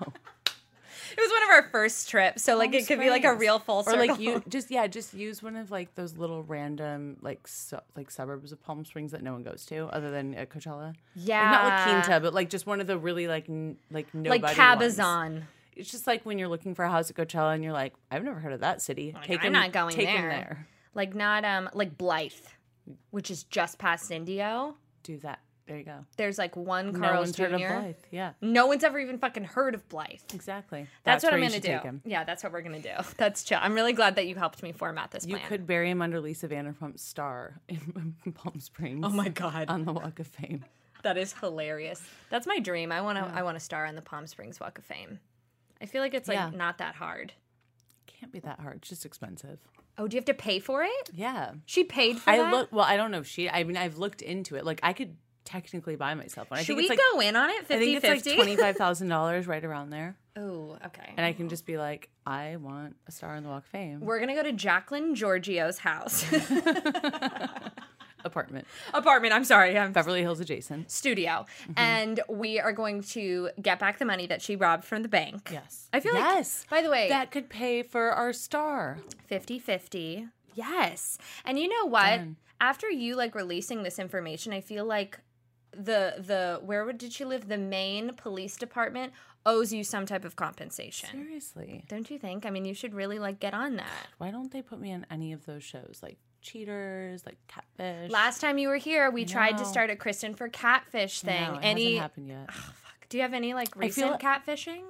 was one of our first trips, so like Palm it could be like a Springs. real full Or circle. like you just use one of like those little random like suburbs of Palm Springs that no one goes to other than Coachella. yeah, Like, not La Quinta, but like just one of the really like nobody like ones. Cabazon. It's just like when you're looking for a house at Coachella and you're like, I've never heard of that city. I'm not going take 'em there. there. Like not like Blythe, which is just past Indio. Do that. There you go. There's like one No Carl's one's Jr. heard of Blythe. Yeah, No one's ever even fucking heard of Blythe. exactly. That's what where I'm you going to should do. take him. Yeah, that's what we're going to do. That's chill. I'm really glad that you helped me format this You plan. could bury him under Lisa Vanderpump's star in Palm Springs. Oh my God. On the Walk of Fame. That is hilarious. That's my dream. I want to star on the Palm Springs Walk of Fame. I feel like it's like not that hard. Can't be that hard. It's just expensive. Oh, do you have to pay for it? Yeah. She paid for that? Well, I don't know if I've looked into it. Like, I could technically buy myself one. Should we go in on it 50-50? I think it's like $25,000 right around there. Oh, okay. And I can just be like, I want a star on the Walk of Fame. We're going to go to Jacqueline Giorgio's house. Apartment. I'm sorry. Beverly Hills adjacent. Studio. And we are going to get back the money that she robbed from the bank. Yes. I feel like, by the way, that could pay for our star. 50-50. Yes. And you know what? Done. After you like releasing this information, I feel like did she live? The Maine Police Department owes you some type of compensation. Seriously. Don't you think? I mean, you should really like get on that. Why don't they put me on any of those shows? Like Cheaters, like Catfish. Last time you were here, we tried to start a Kristen for Catfish thing. No, it hasn't happened yet. Oh, fuck. Do you have any like recent catfishing?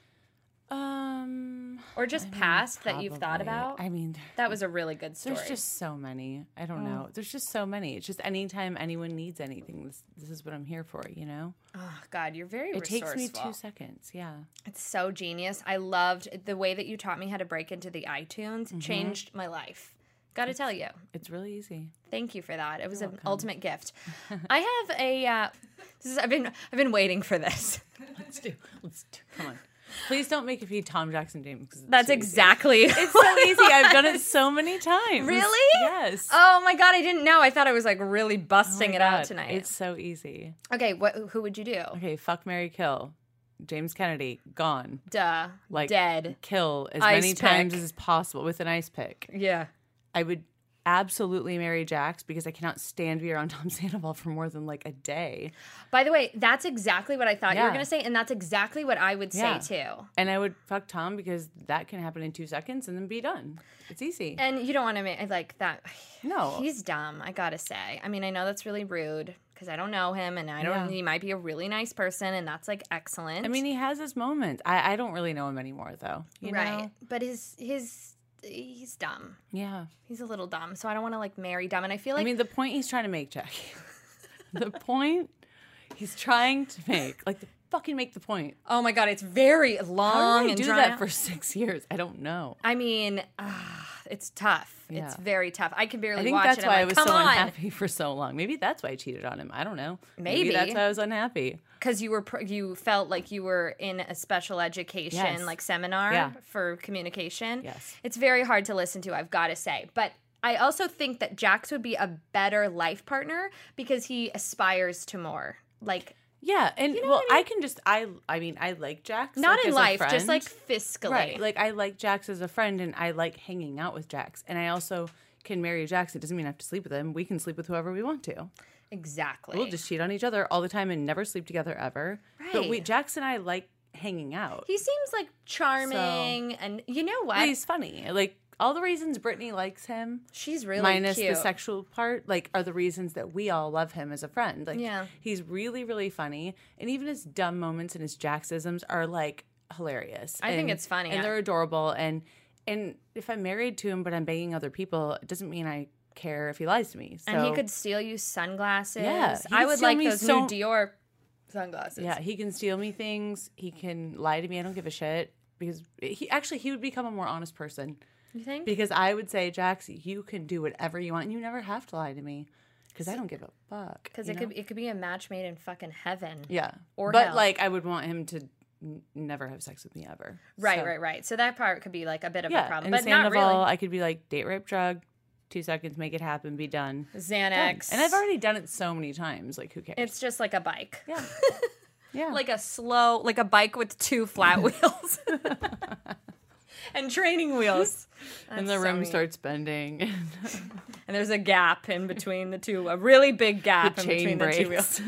Or just past that you've thought about? I mean, that was a really good story. There's just so many. I don't know. There's just so many. It's just anytime anyone needs anything, this is what I'm here for, you know? Oh, God, you're very It resourceful. takes me 2 seconds, yeah. It's so genius. I loved the way that you taught me how to break into the iTunes. It changed my life. Got to tell you. It's really easy. Thank you for that. It was an ultimate gift. I have a, I've been waiting for this. Let's do. Come on. Please don't make it be Tom Jackson James. That's exactly. It's so easy. I've done it so many times. Really? Yes. Oh my God, I didn't know. I thought I was like really busting it out tonight. It's so easy. Okay, who would you do? Okay, fuck, marry, kill. James Kennedy, gone. Duh. Like, dead. Kill as Ice many times as possible with an ice pick. Yeah. I would absolutely marry Jax because I cannot stand to be around Tom Sandoval for more than like a day. By the way, that's exactly what I thought you were going to say, and that's exactly what I would say too. And I would fuck Tom because that can happen in 2 seconds and then be done. It's easy. And you don't want to make like that. No. He's dumb, I got to say. I mean, I know that's really rude because I don't know him, and I don't. He might be a really nice person, and that's like excellent. I mean, he has his moments. I don't really know him anymore though. You know? But he's dumb. Yeah. He's a little dumb. So I don't want to like marry dumb. And I feel like, I mean, the point he's trying to make, Jackie. The point he's trying to make. Like, fucking make the point. Oh my God, it's very long How did I and do that for 6 years? I don't know. I mean, it's tough. Yeah. It's very tough. I can barely I think watch that's it. why I was so unhappy for so long. Maybe that's why I cheated on him. I don't know. Maybe that's why I was unhappy. Because you felt like you were in a special education like seminar for communication. Yes. It's very hard to listen to, I've got to say. But I also think that Jax would be a better life partner because he aspires to more. Like, yeah, and you know what I mean? I mean, I like Jax. Not like, in as life, a friend. just like fiscally. Right. Like, I like Jax as a friend, and I like hanging out with Jax. And I also can marry Jax. It doesn't mean I have to sleep with him. We can sleep with whoever we want to. Exactly. We'll just cheat on each other all the time and never sleep together ever. Right. But Jax and I like hanging out. He seems like charming, and you know what? He's funny. Like, all the reasons Brittany likes him, she's really minus cute. the sexual part, like, are the reasons that we all love him as a friend. Like, he's really, really funny, and even his dumb moments and his Jaxisms are like hilarious. I think it's funny, and they're adorable. And if I'm married to him, but I'm banging other people, it doesn't mean I care if he lies to me. So, and he could steal you sunglasses. Yeah, I would like those new Dior sunglasses. Yeah, he can steal me things. He can lie to me. I don't give a shit because he would become a more honest person. You think? Because I would say, Jax, you can do whatever you want, and you never have to lie to me because I don't give a fuck. Because it could be a match made in fucking heaven. Yeah, or but hell. like I would want him to never have sex with me ever. Right. So that part could be like a bit of a problem, but Sandoval, not really. I could be like date, rape, drug, 2 seconds, make it happen, be done. Xanax, done. And I've already done it so many times. Like, who cares? It's just like a bike. Yeah. Yeah. Like a bike with 2 flat wheels. And training wheels. And the rim starts bending. And there's a gap in between the two, a really big gap in between the 2 wheels.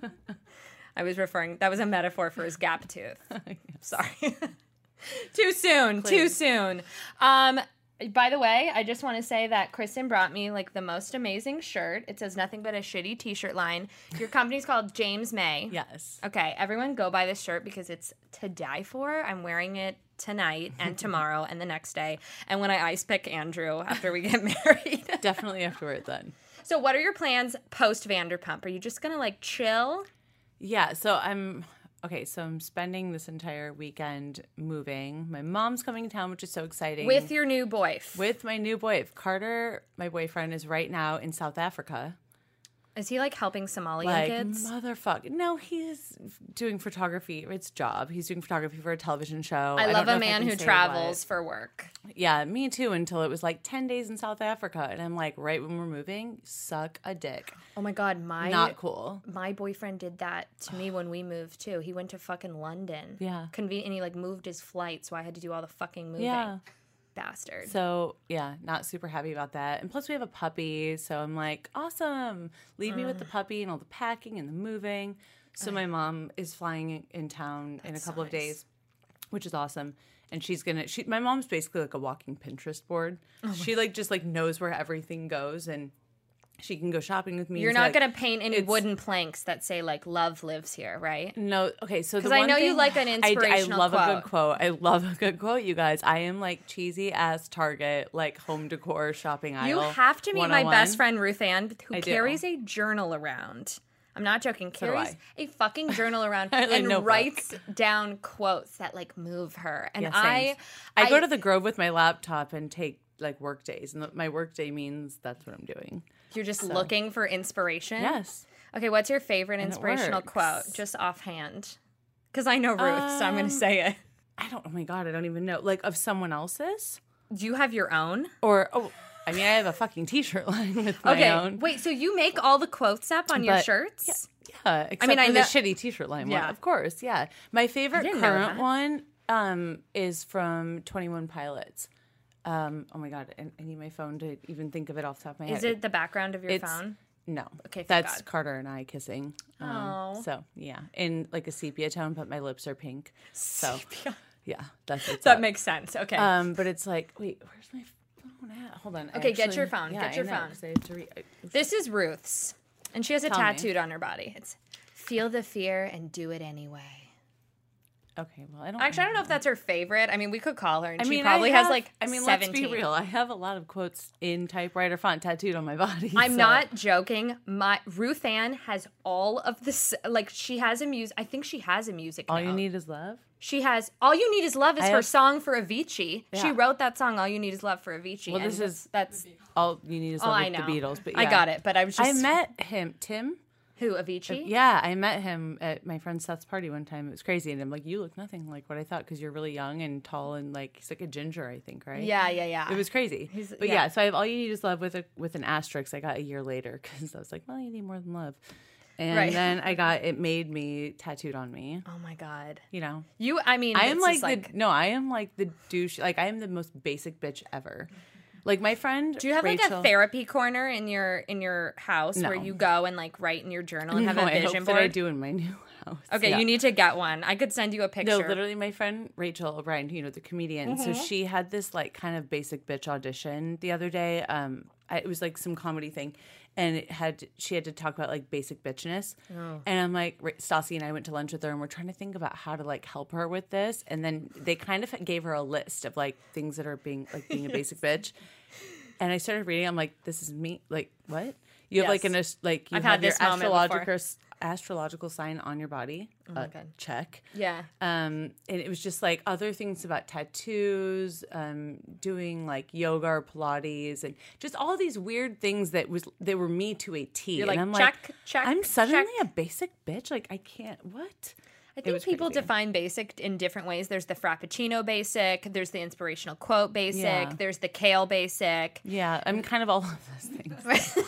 That was a metaphor for his gap tooth. Sorry. Too soon. By the way, I just want to say that Kristen brought me like the most amazing shirt. It says nothing but a shitty t-shirt line. Your company's called James May. Yes. Okay, everyone go buy this shirt because it's to die for. I'm wearing it tonight and tomorrow and the next day. And when I ice pick Andrew after we get married. Definitely after we're done. So what are your plans post Vanderpump? Are you just going to like chill? Yeah, so I'm spending this entire weekend moving. My mom's coming to town, which is so exciting. With your new boyf. With my new boyf. Carter, my boyfriend, is right now in South Africa. Is he like helping Somalian Like, kids? motherfucker. No, he's doing photography. It's job. He's doing photography for a television show. I don't love know a if man can who say travels what. for work. Yeah, me too, until it was like 10 days in South Africa. And I'm like, right when we're moving, suck a dick. Oh my God, Not cool. My boyfriend did that to me when we moved too. He went to fucking London. Yeah. And he like moved his flight, so I had to do all the fucking moving. Yeah. Bastard. So, yeah, not super happy about that. And plus, we have a puppy. So I'm like, awesome. Leave me with the puppy and all the packing and the moving. So my mom is flying in town in a couple of days, which is awesome. And my mom's basically like a walking Pinterest board. She like just like knows where everything goes and she can go shopping with me. You're not going to paint any wooden planks that say like love lives here, right? No. Okay. So because I know you like an inspirational quote. I love quote. a good quote. I love a good quote, you guys. I am like cheesy ass Target, like home decor shopping aisle. You have to meet my 101. best friend Ruth Ann, who I do. carries a journal around. I'm not joking. Carries a fucking journal around Like and notebook. writes down quotes that like move her. And Yeah, same. I go to the Grove with my laptop and take like work days, and my work day means that's what I'm doing. You're just looking for inspiration? Yes. Okay, what's your favorite And it inspirational works. quote? Just offhand. Because I know Ruth, so I'm going to say it. Oh my God, I don't even know. Like of someone else's? Do you have your own? I mean, I have a fucking t-shirt line with my own. Wait, so you make all the quotes up on your shirts? Yeah, except I for know- the shitty t-shirt line one. Of course, yeah. My favorite didn't know current that. one is from 21 Pilots. Oh my God, I need my phone to even think of it off the top of my head. Is it the background of your phone? No. Okay, thank that's God. Carter and I kissing. Oh. So, yeah, in like a sepia tone, but my lips are pink. So, yeah, that's what's That up. makes sense. Okay. But it's like, wait, where's my phone at? Hold on. Okay, get your phone. Get your I know, phone. 'cause I have to This is Ruth's. And she has a Tell me. tattooed on her body. It's feel the fear and do it anyway. Okay, well, I don't Actually, I don't know if that's her favorite. I mean, we could call her, and she I probably has have- like 17. 17. Let's be real. I have a lot of quotes in typewriter font tattooed on my body. I'm so- not joking. My Ruth Ann has all of this. Like she has a music. I think she has a music. All note. you need is love. She has All You Need Is Love is I her have- song for Avicii. She Yeah. wrote that song. All You Need Is Love for Avicii. Well, and this is- that's. All you need is Oh, love I with know. the Beatles. But I yeah. got it, but I was just. I met him, Tim. Who, Avicii? Yeah, I met him at my friend Seth's party one time. It was crazy, and I'm like, "You look nothing like what I thought because you're really young and tall and like he's like a ginger, I think, right?" Yeah. It It was crazy. But yeah. yeah, so I have All You Need Is Love with an asterisk. I got a year later because I was like, "Well, you need more than love," and Right. then I got It Made Me tattooed on me. Oh my God. You know, I mean, I am it's like just I am like the douche. Like I am the most basic bitch ever. Like my friend. Do you have Rachel, like a therapy corner in your house No. where you go and like write in your journal and have No, a I vision hope board? that I do in my new house. Okay, Yeah. you need to get one. I could send you a picture. No, literally, my friend Rachel O'Brien, the comedian. So she had this like kind of basic bitch audition the other day. It was like some comedy thing, and she had to talk about like basic bitchness. And I'm like, Stassi and I went to lunch with her, and we're trying to think about how to like help her with this. And then they kind of gave her a list of like things that are being a basic bitch. And I started reading. I'm like, this is me. Like what? You have Yes. you I've have had your this moment astrological sign on your body. Oh my God. Check. Yeah. And it was just like other things about tattoos, doing like yoga or Pilates, and just all these weird things they were me to a T. You're and like, I'm check, like, check, I'm suddenly check. a basic bitch. Like I can't. What? I think was people crazy. define basic in different ways. There's the Frappuccino basic. There's the inspirational quote basic. Yeah. There's the kale basic. Yeah, I'm kind of all of those things.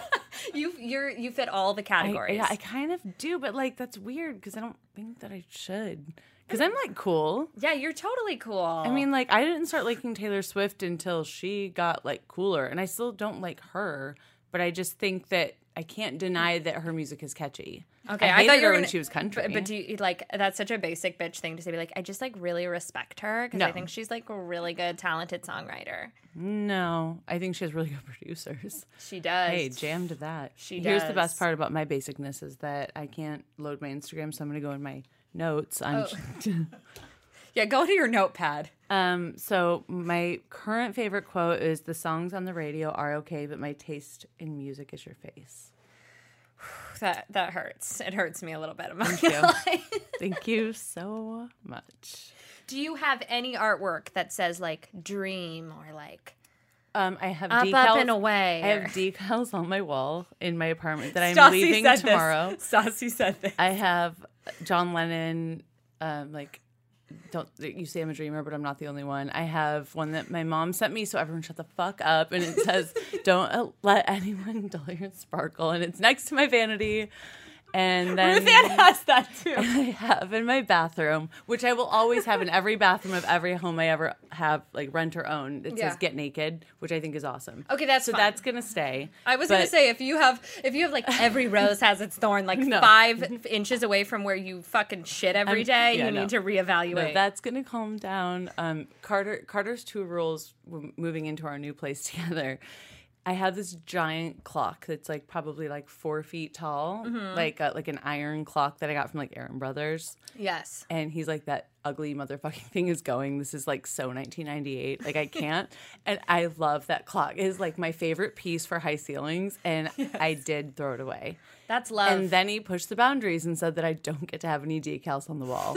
You fit all the categories. I kind of do, but like that's weird because I don't think that I should. Because I'm like cool. Yeah, you're totally cool. I mean, like I didn't start liking Taylor Swift until she got like cooler, and I still don't like her. But I just think that can't deny that her music is catchy. Okay, I thought hated you her were when she was country. But do you like that's such a basic bitch thing to say? Be like, I just like really respect her because I No. think she's like a really good, talented songwriter. No, I think she has really good producers. She does. Hey, jam to that. She Here's does. the best part about my basicness is that I can't load my Instagram, so I'm going to go in my notes. Yeah, go to your notepad. So my current favorite quote is, "The songs on the radio are okay, but my taste in music is your face." That hurts. It hurts me a little bit. Thank you. Thank you so much. Do you have any artwork that says like dream or like I have up, decals. up and away? I have decals on my wall in my apartment that I'm Stassi leaving said tomorrow. This. Stassi said this. I have John Lennon, don't you say I'm a dreamer, but I'm not the only one. I have one that my mom sent me, so everyone shut the fuck up, and it says, "Don't let anyone dull your sparkle," and it's next to my vanity. And then Ruth Ann has that too. I have in my bathroom, which I will always have in every bathroom of every home I ever have, like rent or own. It says "Get Naked," which I think is awesome. Okay, that's so fine. that's gonna stay. I was gonna say if you have like every rose has its thorn, like No. 5 inches away from where you fucking shit every day, you need to reevaluate. No, that's gonna calm down. Carter's 2 rules moving into our new place together. I have this giant clock that's like probably like 4 feet tall, like an iron clock that I got from like Aaron Brothers. Yes. And he's like, "That ugly motherfucking thing is going. This is like so 1998. Like I can't." And I love that clock. It is like my favorite piece for high ceilings, and I did throw it away. That's love. And then he pushed the boundaries and said that I don't get to have any decals on the wall.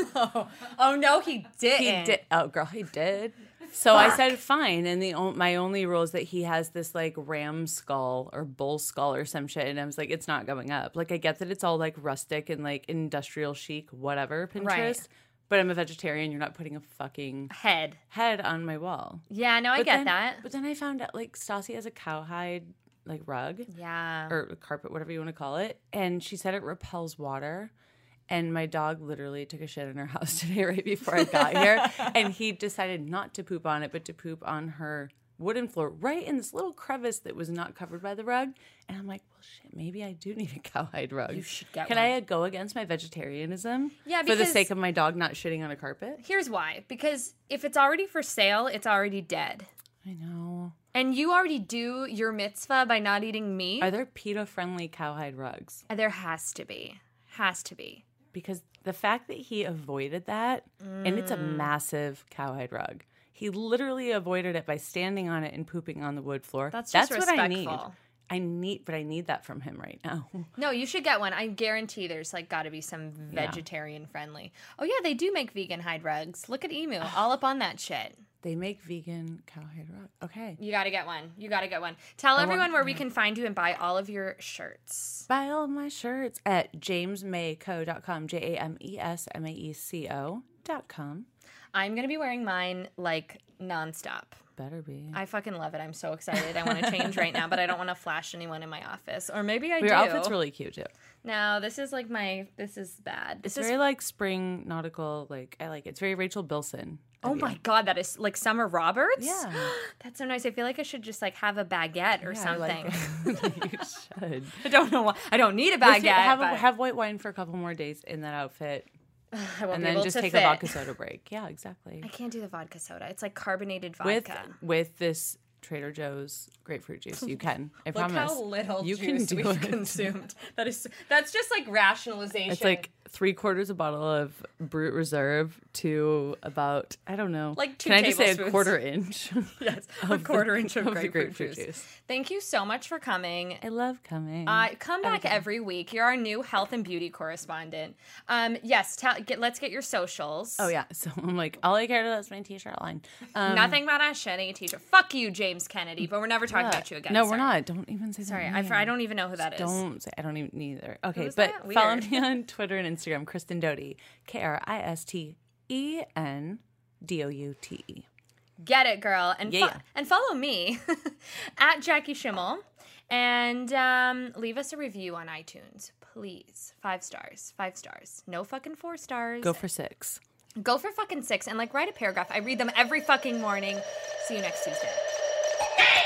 Oh no, he didn't. He did. Oh, girl, he did. So I said fine, and my only rule is that he has this like ram skull or bull skull or some shit, and I was like, it's not going up. Like I get that it's all like rustic and like industrial chic, whatever, Pinterest. Right. But I'm a vegetarian. You're not putting a fucking Head on my wall. Yeah, no, I get that. But then I found out like Stassi has a cowhide like rug Yeah. or carpet, whatever you want to call it, and she said it repels water. And my dog literally took a shit in her house today right before I got here. And he decided not to poop on it, but to poop on her wooden floor right in this little crevice that was not covered by the rug. And I'm like, well, shit, maybe I do need a cowhide rug. You should get Can one. I go against my vegetarianism? Yeah, for the because- sake of my dog not shitting on a carpet? Here's why. Because if it's already for sale, it's already dead. I know. And you already do your mitzvah by not eating meat. Are there PETA-friendly cowhide rugs? There has to be. Has to be. Because the fact that he avoided that, and it's a massive cowhide rug. He literally avoided it by standing on it and pooping on the wood floor. That's just what I need. respectful. I need that from him right now. No, you should get one. I guarantee there's like got to be some vegetarian friendly. Oh yeah, they do make vegan hide rugs. Look at Emu, all up on that shit. They make vegan cowhide rug. Okay. You got to get one. You got to get one. Tell everyone where we can find you and buy all of your shirts. Buy all of my shirts at jamesmaeco.com, JamesMaeco.com. I'm going to be wearing mine like nonstop. Better be. I fucking love it. I'm so excited. I want to change right now, but I don't want to flash anyone in my office. Or maybe I do. Your outfit's really cute too. No, this is like this is bad. It's very like spring nautical, like I like it. It's very Rachel Bilson. Oh my God, that is like Summer Roberts? Yeah. That's so nice. I feel like I should just like have a baguette or something. You should. I don't know why. I don't need a baguette. Have white wine for a couple more days in that outfit. I won't And be then able just to take fit. a vodka soda break. Yeah, exactly. I can't do the vodka soda. It's like carbonated vodka. With this Trader Joe's grapefruit juice, you can. I Look promise. how little you juice can do we've it. consumed. That's just like rationalization. It's like 3/4 a bottle of Brut Reserve to about, I don't know. Like 2 Can I just say a tablespoons. 1/4 inch? yes, a quarter inch of the grapefruit juice. Thank you so much for coming. I love coming. Come back every week. You're our new health and beauty correspondent. Yes, let's get your socials. Oh yeah, so I'm like, all I care about is my t-shirt line. Nothing but a shitty t-shirt. Fuck you, James Kennedy. But we're never talking about you again. No, Sorry. we're not. Don't even say Sorry, that. I don't even know who that is. Don't say. I don't even either. Okay, Who's but that? follow Weird. me on Twitter and Instagram, Kristen Doty, KristenDoute. Get it, girl. And Yeah. and follow me at Jackie Schimmel. And leave us a review on iTunes, please. 5 stars. 5 stars. No fucking 4 stars. Go for 6. Go for fucking 6 and like write a paragraph. I read them every fucking morning. See you next Tuesday.